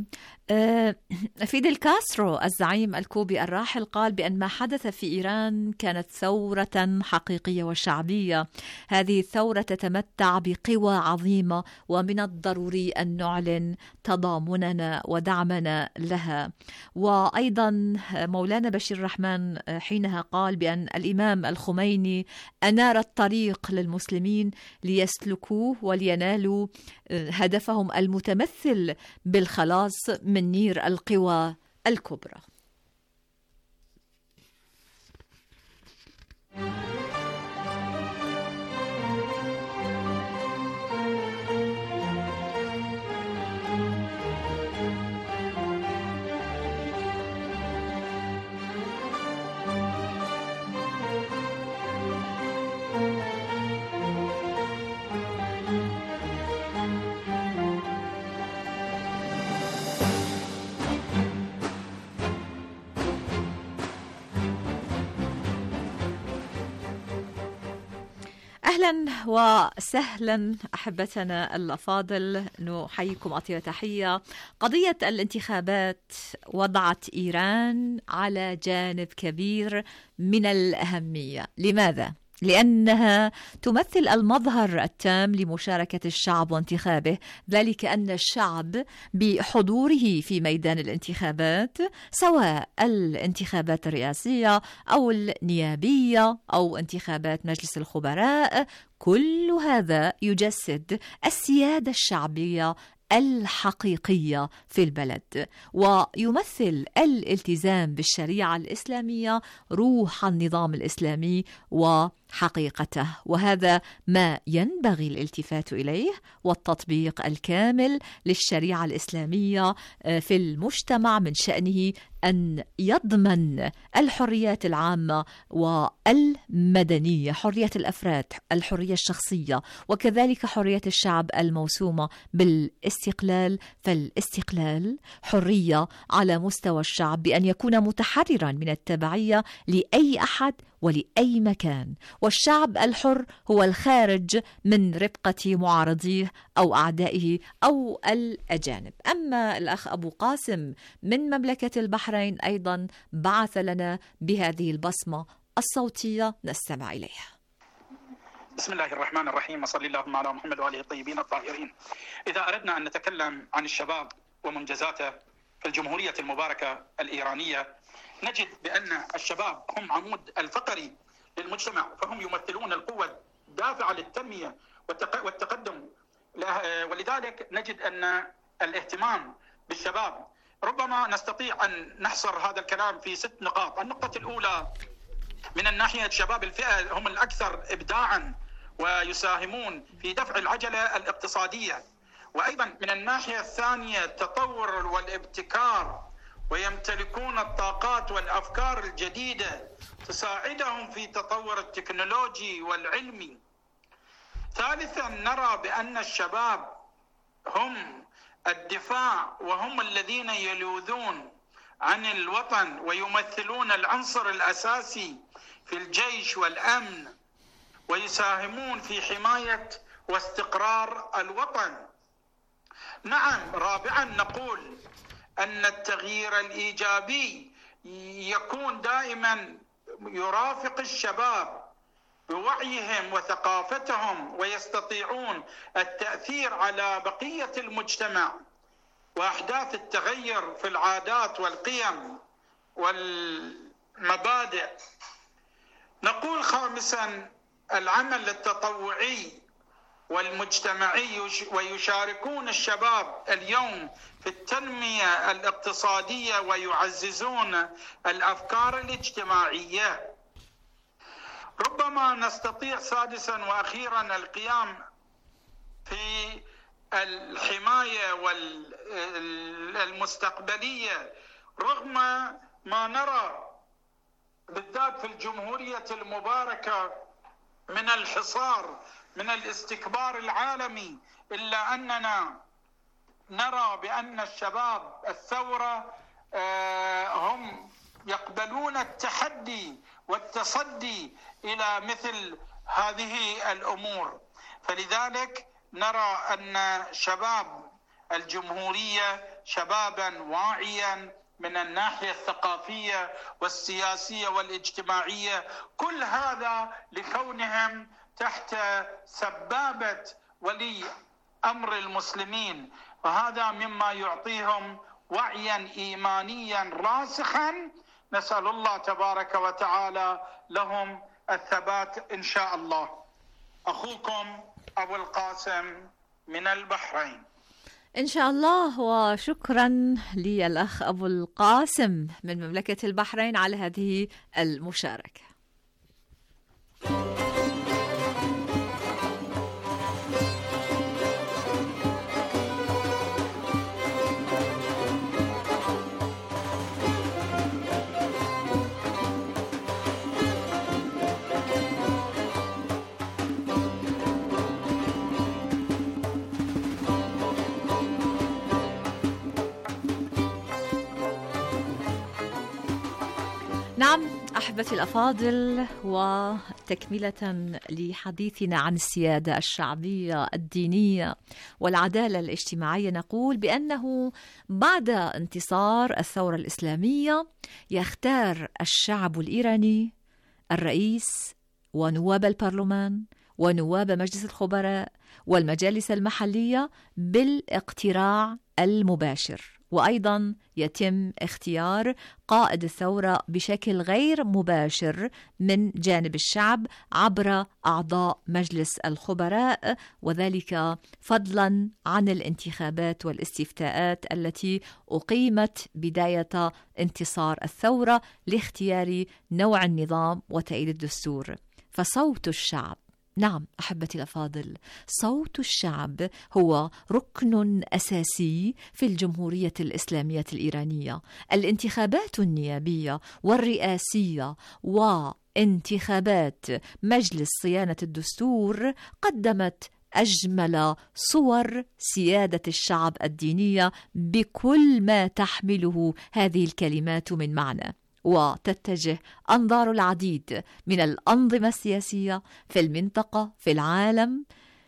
فيدل كاسترو الزعيم الكوبي الراحل قال بأن ما حدث في إيران كانت ثورة حقيقية وشعبية. هذه الثورة تتمتع بقوى عظيمة، ومن الضروري أن نعلن تضامننا ودعمنا لها. وأيضا مولانا بشير الرحمن حينها قال بأن الإمام الخميني أنار الطريق للمسلمين ليسلكوه ولينالوا هدفهم المتمثل بالخلاص من نير القوى الكبرى. أهلا وسهلا أحبتنا الأفاضل، نحييكم أطيب تحية. قضية الانتخابات وضعت إيران على جانب كبير من الأهمية. لماذا؟ لأنها تمثل المظهر التام لمشاركة الشعب وانتخابه، ذلك أن الشعب بحضوره في ميدان الانتخابات، سواء الانتخابات الرئاسية أو النيابية أو انتخابات مجلس الخبراء، كل هذا يجسد السيادة الشعبية الحقيقية في البلد، ويمثل الالتزام بالشريعة الإسلامية روح النظام الإسلامي وحقيقته. وهذا ما ينبغي الالتفات إليه، والتطبيق الكامل للشريعة الإسلامية في المجتمع من شأنه أن يضمن الحريات العامة والمدنية، حرية الأفراد، الحرية الشخصية، وكذلك حرية الشعب الموسومة بالاستقلال. فالاستقلال حرية على مستوى الشعب بأن يكون متحررا من التبعية لأي أحد ولأي مكان، والشعب الحر هو الخارج من ربقة معارضيه أو أعدائه أو الأجانب. أما الأخ أبو قاسم من مملكة البحرين أيضا بعث لنا بهذه البصمة الصوتية، نستمع إليها. بسم الله الرحمن الرحيم، وصلى اللهم على محمد وآله الطيبين الطاهرين. إذا أردنا أن نتكلم عن الشباب ومنجزاته في الجمهورية المباركة الإيرانية، نجد بأن الشباب هم عمود الفقري للمجتمع، فهم يمثلون القوة الدافعة للتنمية والتقدم. ولذلك نجد أن الاهتمام بالشباب، ربما نستطيع أن نحصر هذا الكلام في ست نقاط. النقطة الأولى من الناحية شباب الفئة هم الأكثر إبداعا ويساهمون في دفع العجلة الاقتصادية، وأيضا من الناحية الثانية التطور والابتكار، ويمتلكون الطاقات والأفكار الجديدة تساعدهم في تطور التكنولوجي والعلمي. ثالثا نرى بأن الشباب هم الدفاع وهم الذين يلوذون عن الوطن ويمثلون العنصر الأساسي في الجيش والأمن ويساهمون في حماية واستقرار الوطن. نعم، رابعا نقول أن التغيير الإيجابي يكون دائما يرافق الشباب بوعيهم وثقافتهم ويستطيعون التأثير على بقية المجتمع وأحداث التغير في العادات والقيم والمبادئ. نقول خامسا العمل التطوعي والمجتمعي، ويشاركون الشباب اليوم في التنمية الاقتصادية ويعززون الأفكار الاجتماعية. ربما نستطيع سادسا وأخيرا القيام في الحماية والمستقبلية رغم ما نرى بالذات في الجمهورية المباركة من الحصار من الاستكبار العالمي، إلا أننا نرى بأن الشباب الثورة هم يقبلون التحدي والتصدي إلى مثل هذه الأمور. فلذلك نرى أن شباب الجمهورية شبابا واعيا من الناحية الثقافية والسياسية والاجتماعية، كل هذا لكونهم تحت سبابة ولي أمر المسلمين، وهذا مما يعطيهم وعيا إيمانيا راسخا. نسأل الله تبارك وتعالى لهم الثبات إن شاء الله. أخوكم أبو القاسم من البحرين. إن شاء الله، وشكرا للأخ أبو القاسم من مملكة البحرين على هذه المشاركة. نعم أحبتي الأفاضل، وتكملة لحديثنا عن السيادة الشعبية الدينية والعدالة الاجتماعية، نقول بأنه بعد انتصار الثورة الإسلامية يختار الشعب الإيراني الرئيس ونواب البرلمان ونواب مجلس الخبراء والمجالس المحلية بالاقتراع المباشر، وأيضا يتم اختيار قائد الثورة بشكل غير مباشر من جانب الشعب عبر أعضاء مجلس الخبراء، وذلك فضلا عن الانتخابات والاستفتاءات التي أقيمت بداية انتصار الثورة لاختيار نوع النظام وتأييد الدستور. فصوت الشعب، نعم أحبتي الأفاضل، صوت الشعب هو ركن أساسي في الجمهورية الإسلامية الإيرانية. الانتخابات النيابية والرئاسية وانتخابات مجلس صيانة الدستور قدمت أجمل صور سيادة الشعب الدينية بكل ما تحمله هذه الكلمات من معنى، وتتجه أنظار العديد من الأنظمة السياسية في المنطقة في العالم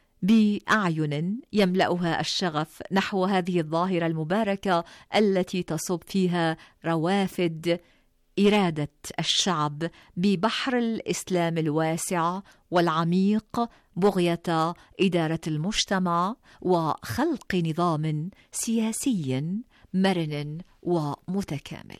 بأعين يملأها الشغف نحو هذه الظاهرة المباركة التي تصب فيها روافد إرادة الشعب ببحر الإسلام الواسع والعميق بغية إدارة المجتمع وخلق نظام سياسي مرن ومتكامل.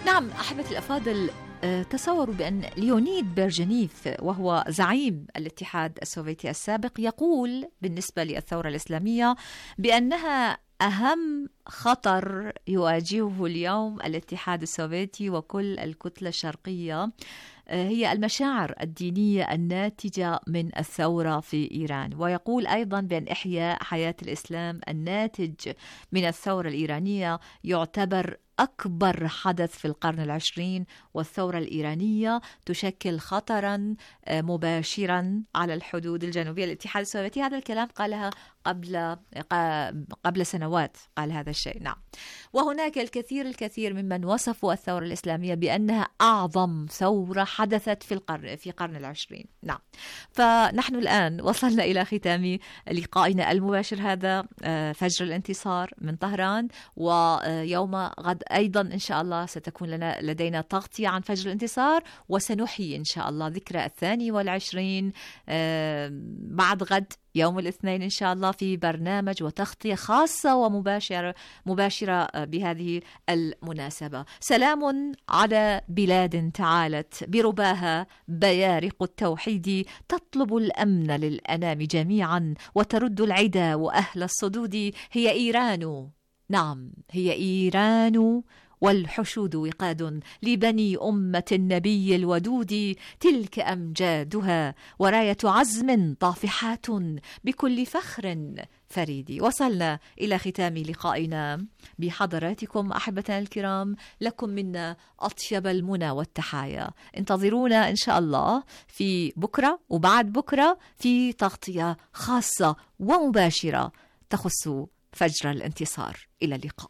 نعم أحبة الأفاضل، تصوروا بأن ليونيد برجنيف وهو زعيم الاتحاد السوفيتي السابق يقول بالنسبة للثورة الإسلامية بأنها أهم خطر يواجهه اليوم الاتحاد السوفيتي وكل الكتلة الشرقية هي المشاعر الدينية الناتجة من الثورة في إيران. ويقول أيضا بأن إحياء حياة الإسلام الناتج من الثورة الإيرانية يعتبر أكبر حدث في القرن العشرين، والثورة الإيرانية تشكل خطرا مباشرا على الحدود الجنوبية للاتحاد السوفيتي. هذا الكلام قالها قبل قبل سنوات، قال هذا الشيء. نعم. وهناك الكثير الكثير ممن وصفوا الثورة الإسلامية بأنها أعظم ثورة حدثت في القرن في قرن العشرين. نعم. فنحن الآن وصلنا إلى ختام لقائنا المباشر هذا، فجر الانتصار من طهران، ويوم غد أيضا إن شاء الله ستكون لنا لدينا تغطية عن فجر الانتصار، وسنحيي إن شاء الله ذكرى الثاني والعشرين بعد غد يوم الاثنين إن شاء الله في برنامج وتغطية خاصة ومباشرة مباشرة بهذه المناسبة. سلام على بلاد تعالت برباها بيارق التوحيد، تطلب الأمن للأنام جميعا وترد العدا وأهل الصدود. هي إيران، نعم هي إيران، والحشود وقاد لبني أمة النبي الودود. تلك أمجادها وراية عزم طافحات بكل فخر فريد. وصلنا إلى ختام لقائنا بحضراتكم أحبتنا الكرام، لكم منا أطيب المنى والتحايا. انتظرونا إن شاء الله في بكرة وبعد بكرة في تغطية خاصة ومباشرة تخص فجر الانتصار. إلى اللقاء.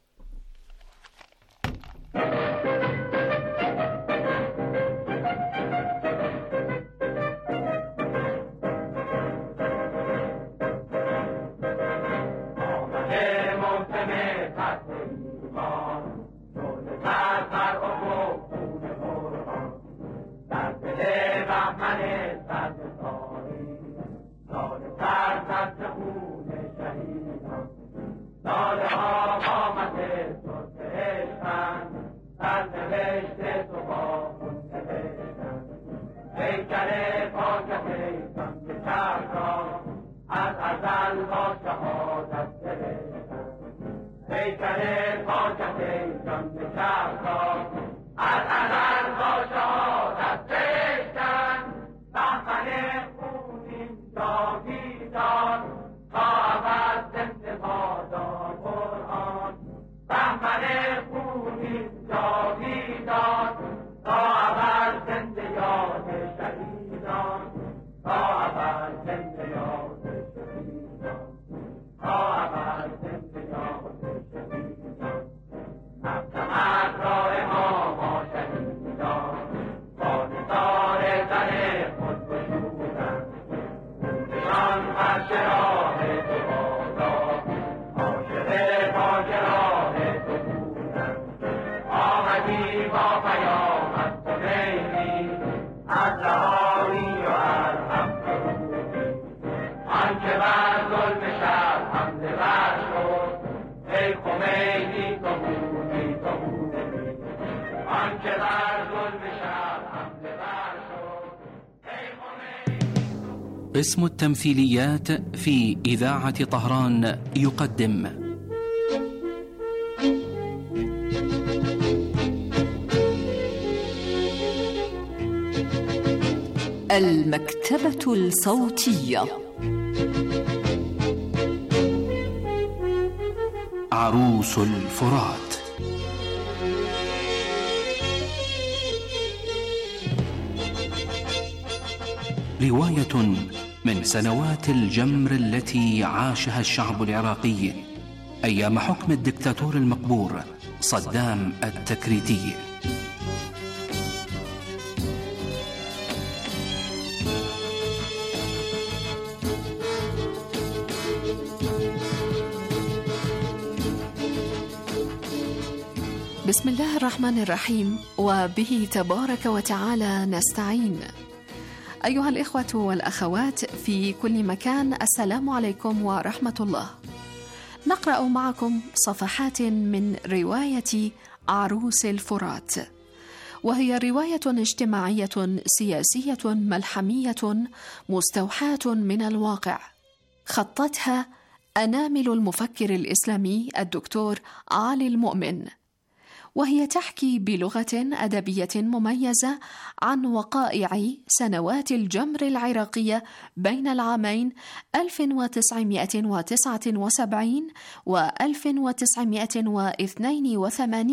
اسم التمثيليات في إذاعة طهران يقدم المكتبة الصوتية. عروس الفرات. رواية من سنوات الجمر التي عاشها الشعب العراقي أيام حكم الدكتاتور المقبور صدام التكريتي. بسم الله الرحمن الرحيم، وبه تبارك وتعالى نستعين. أيها الإخوة والأخوات في كل مكان، السلام عليكم ورحمة الله. نقرأ معكم صفحات من رواية عروس الفرات، وهي رواية اجتماعية سياسية ملحمية مستوحاة من الواقع، خطتها أنامل المفكر الإسلامي الدكتور علي المؤمن، وهي تحكي بلغة أدبية مميزة عن وقائع سنوات الجمر العراقية بين العامين ألف وتسعمائة وتسعة وسبعين و ألف وتسعمائة واثنين وثمانين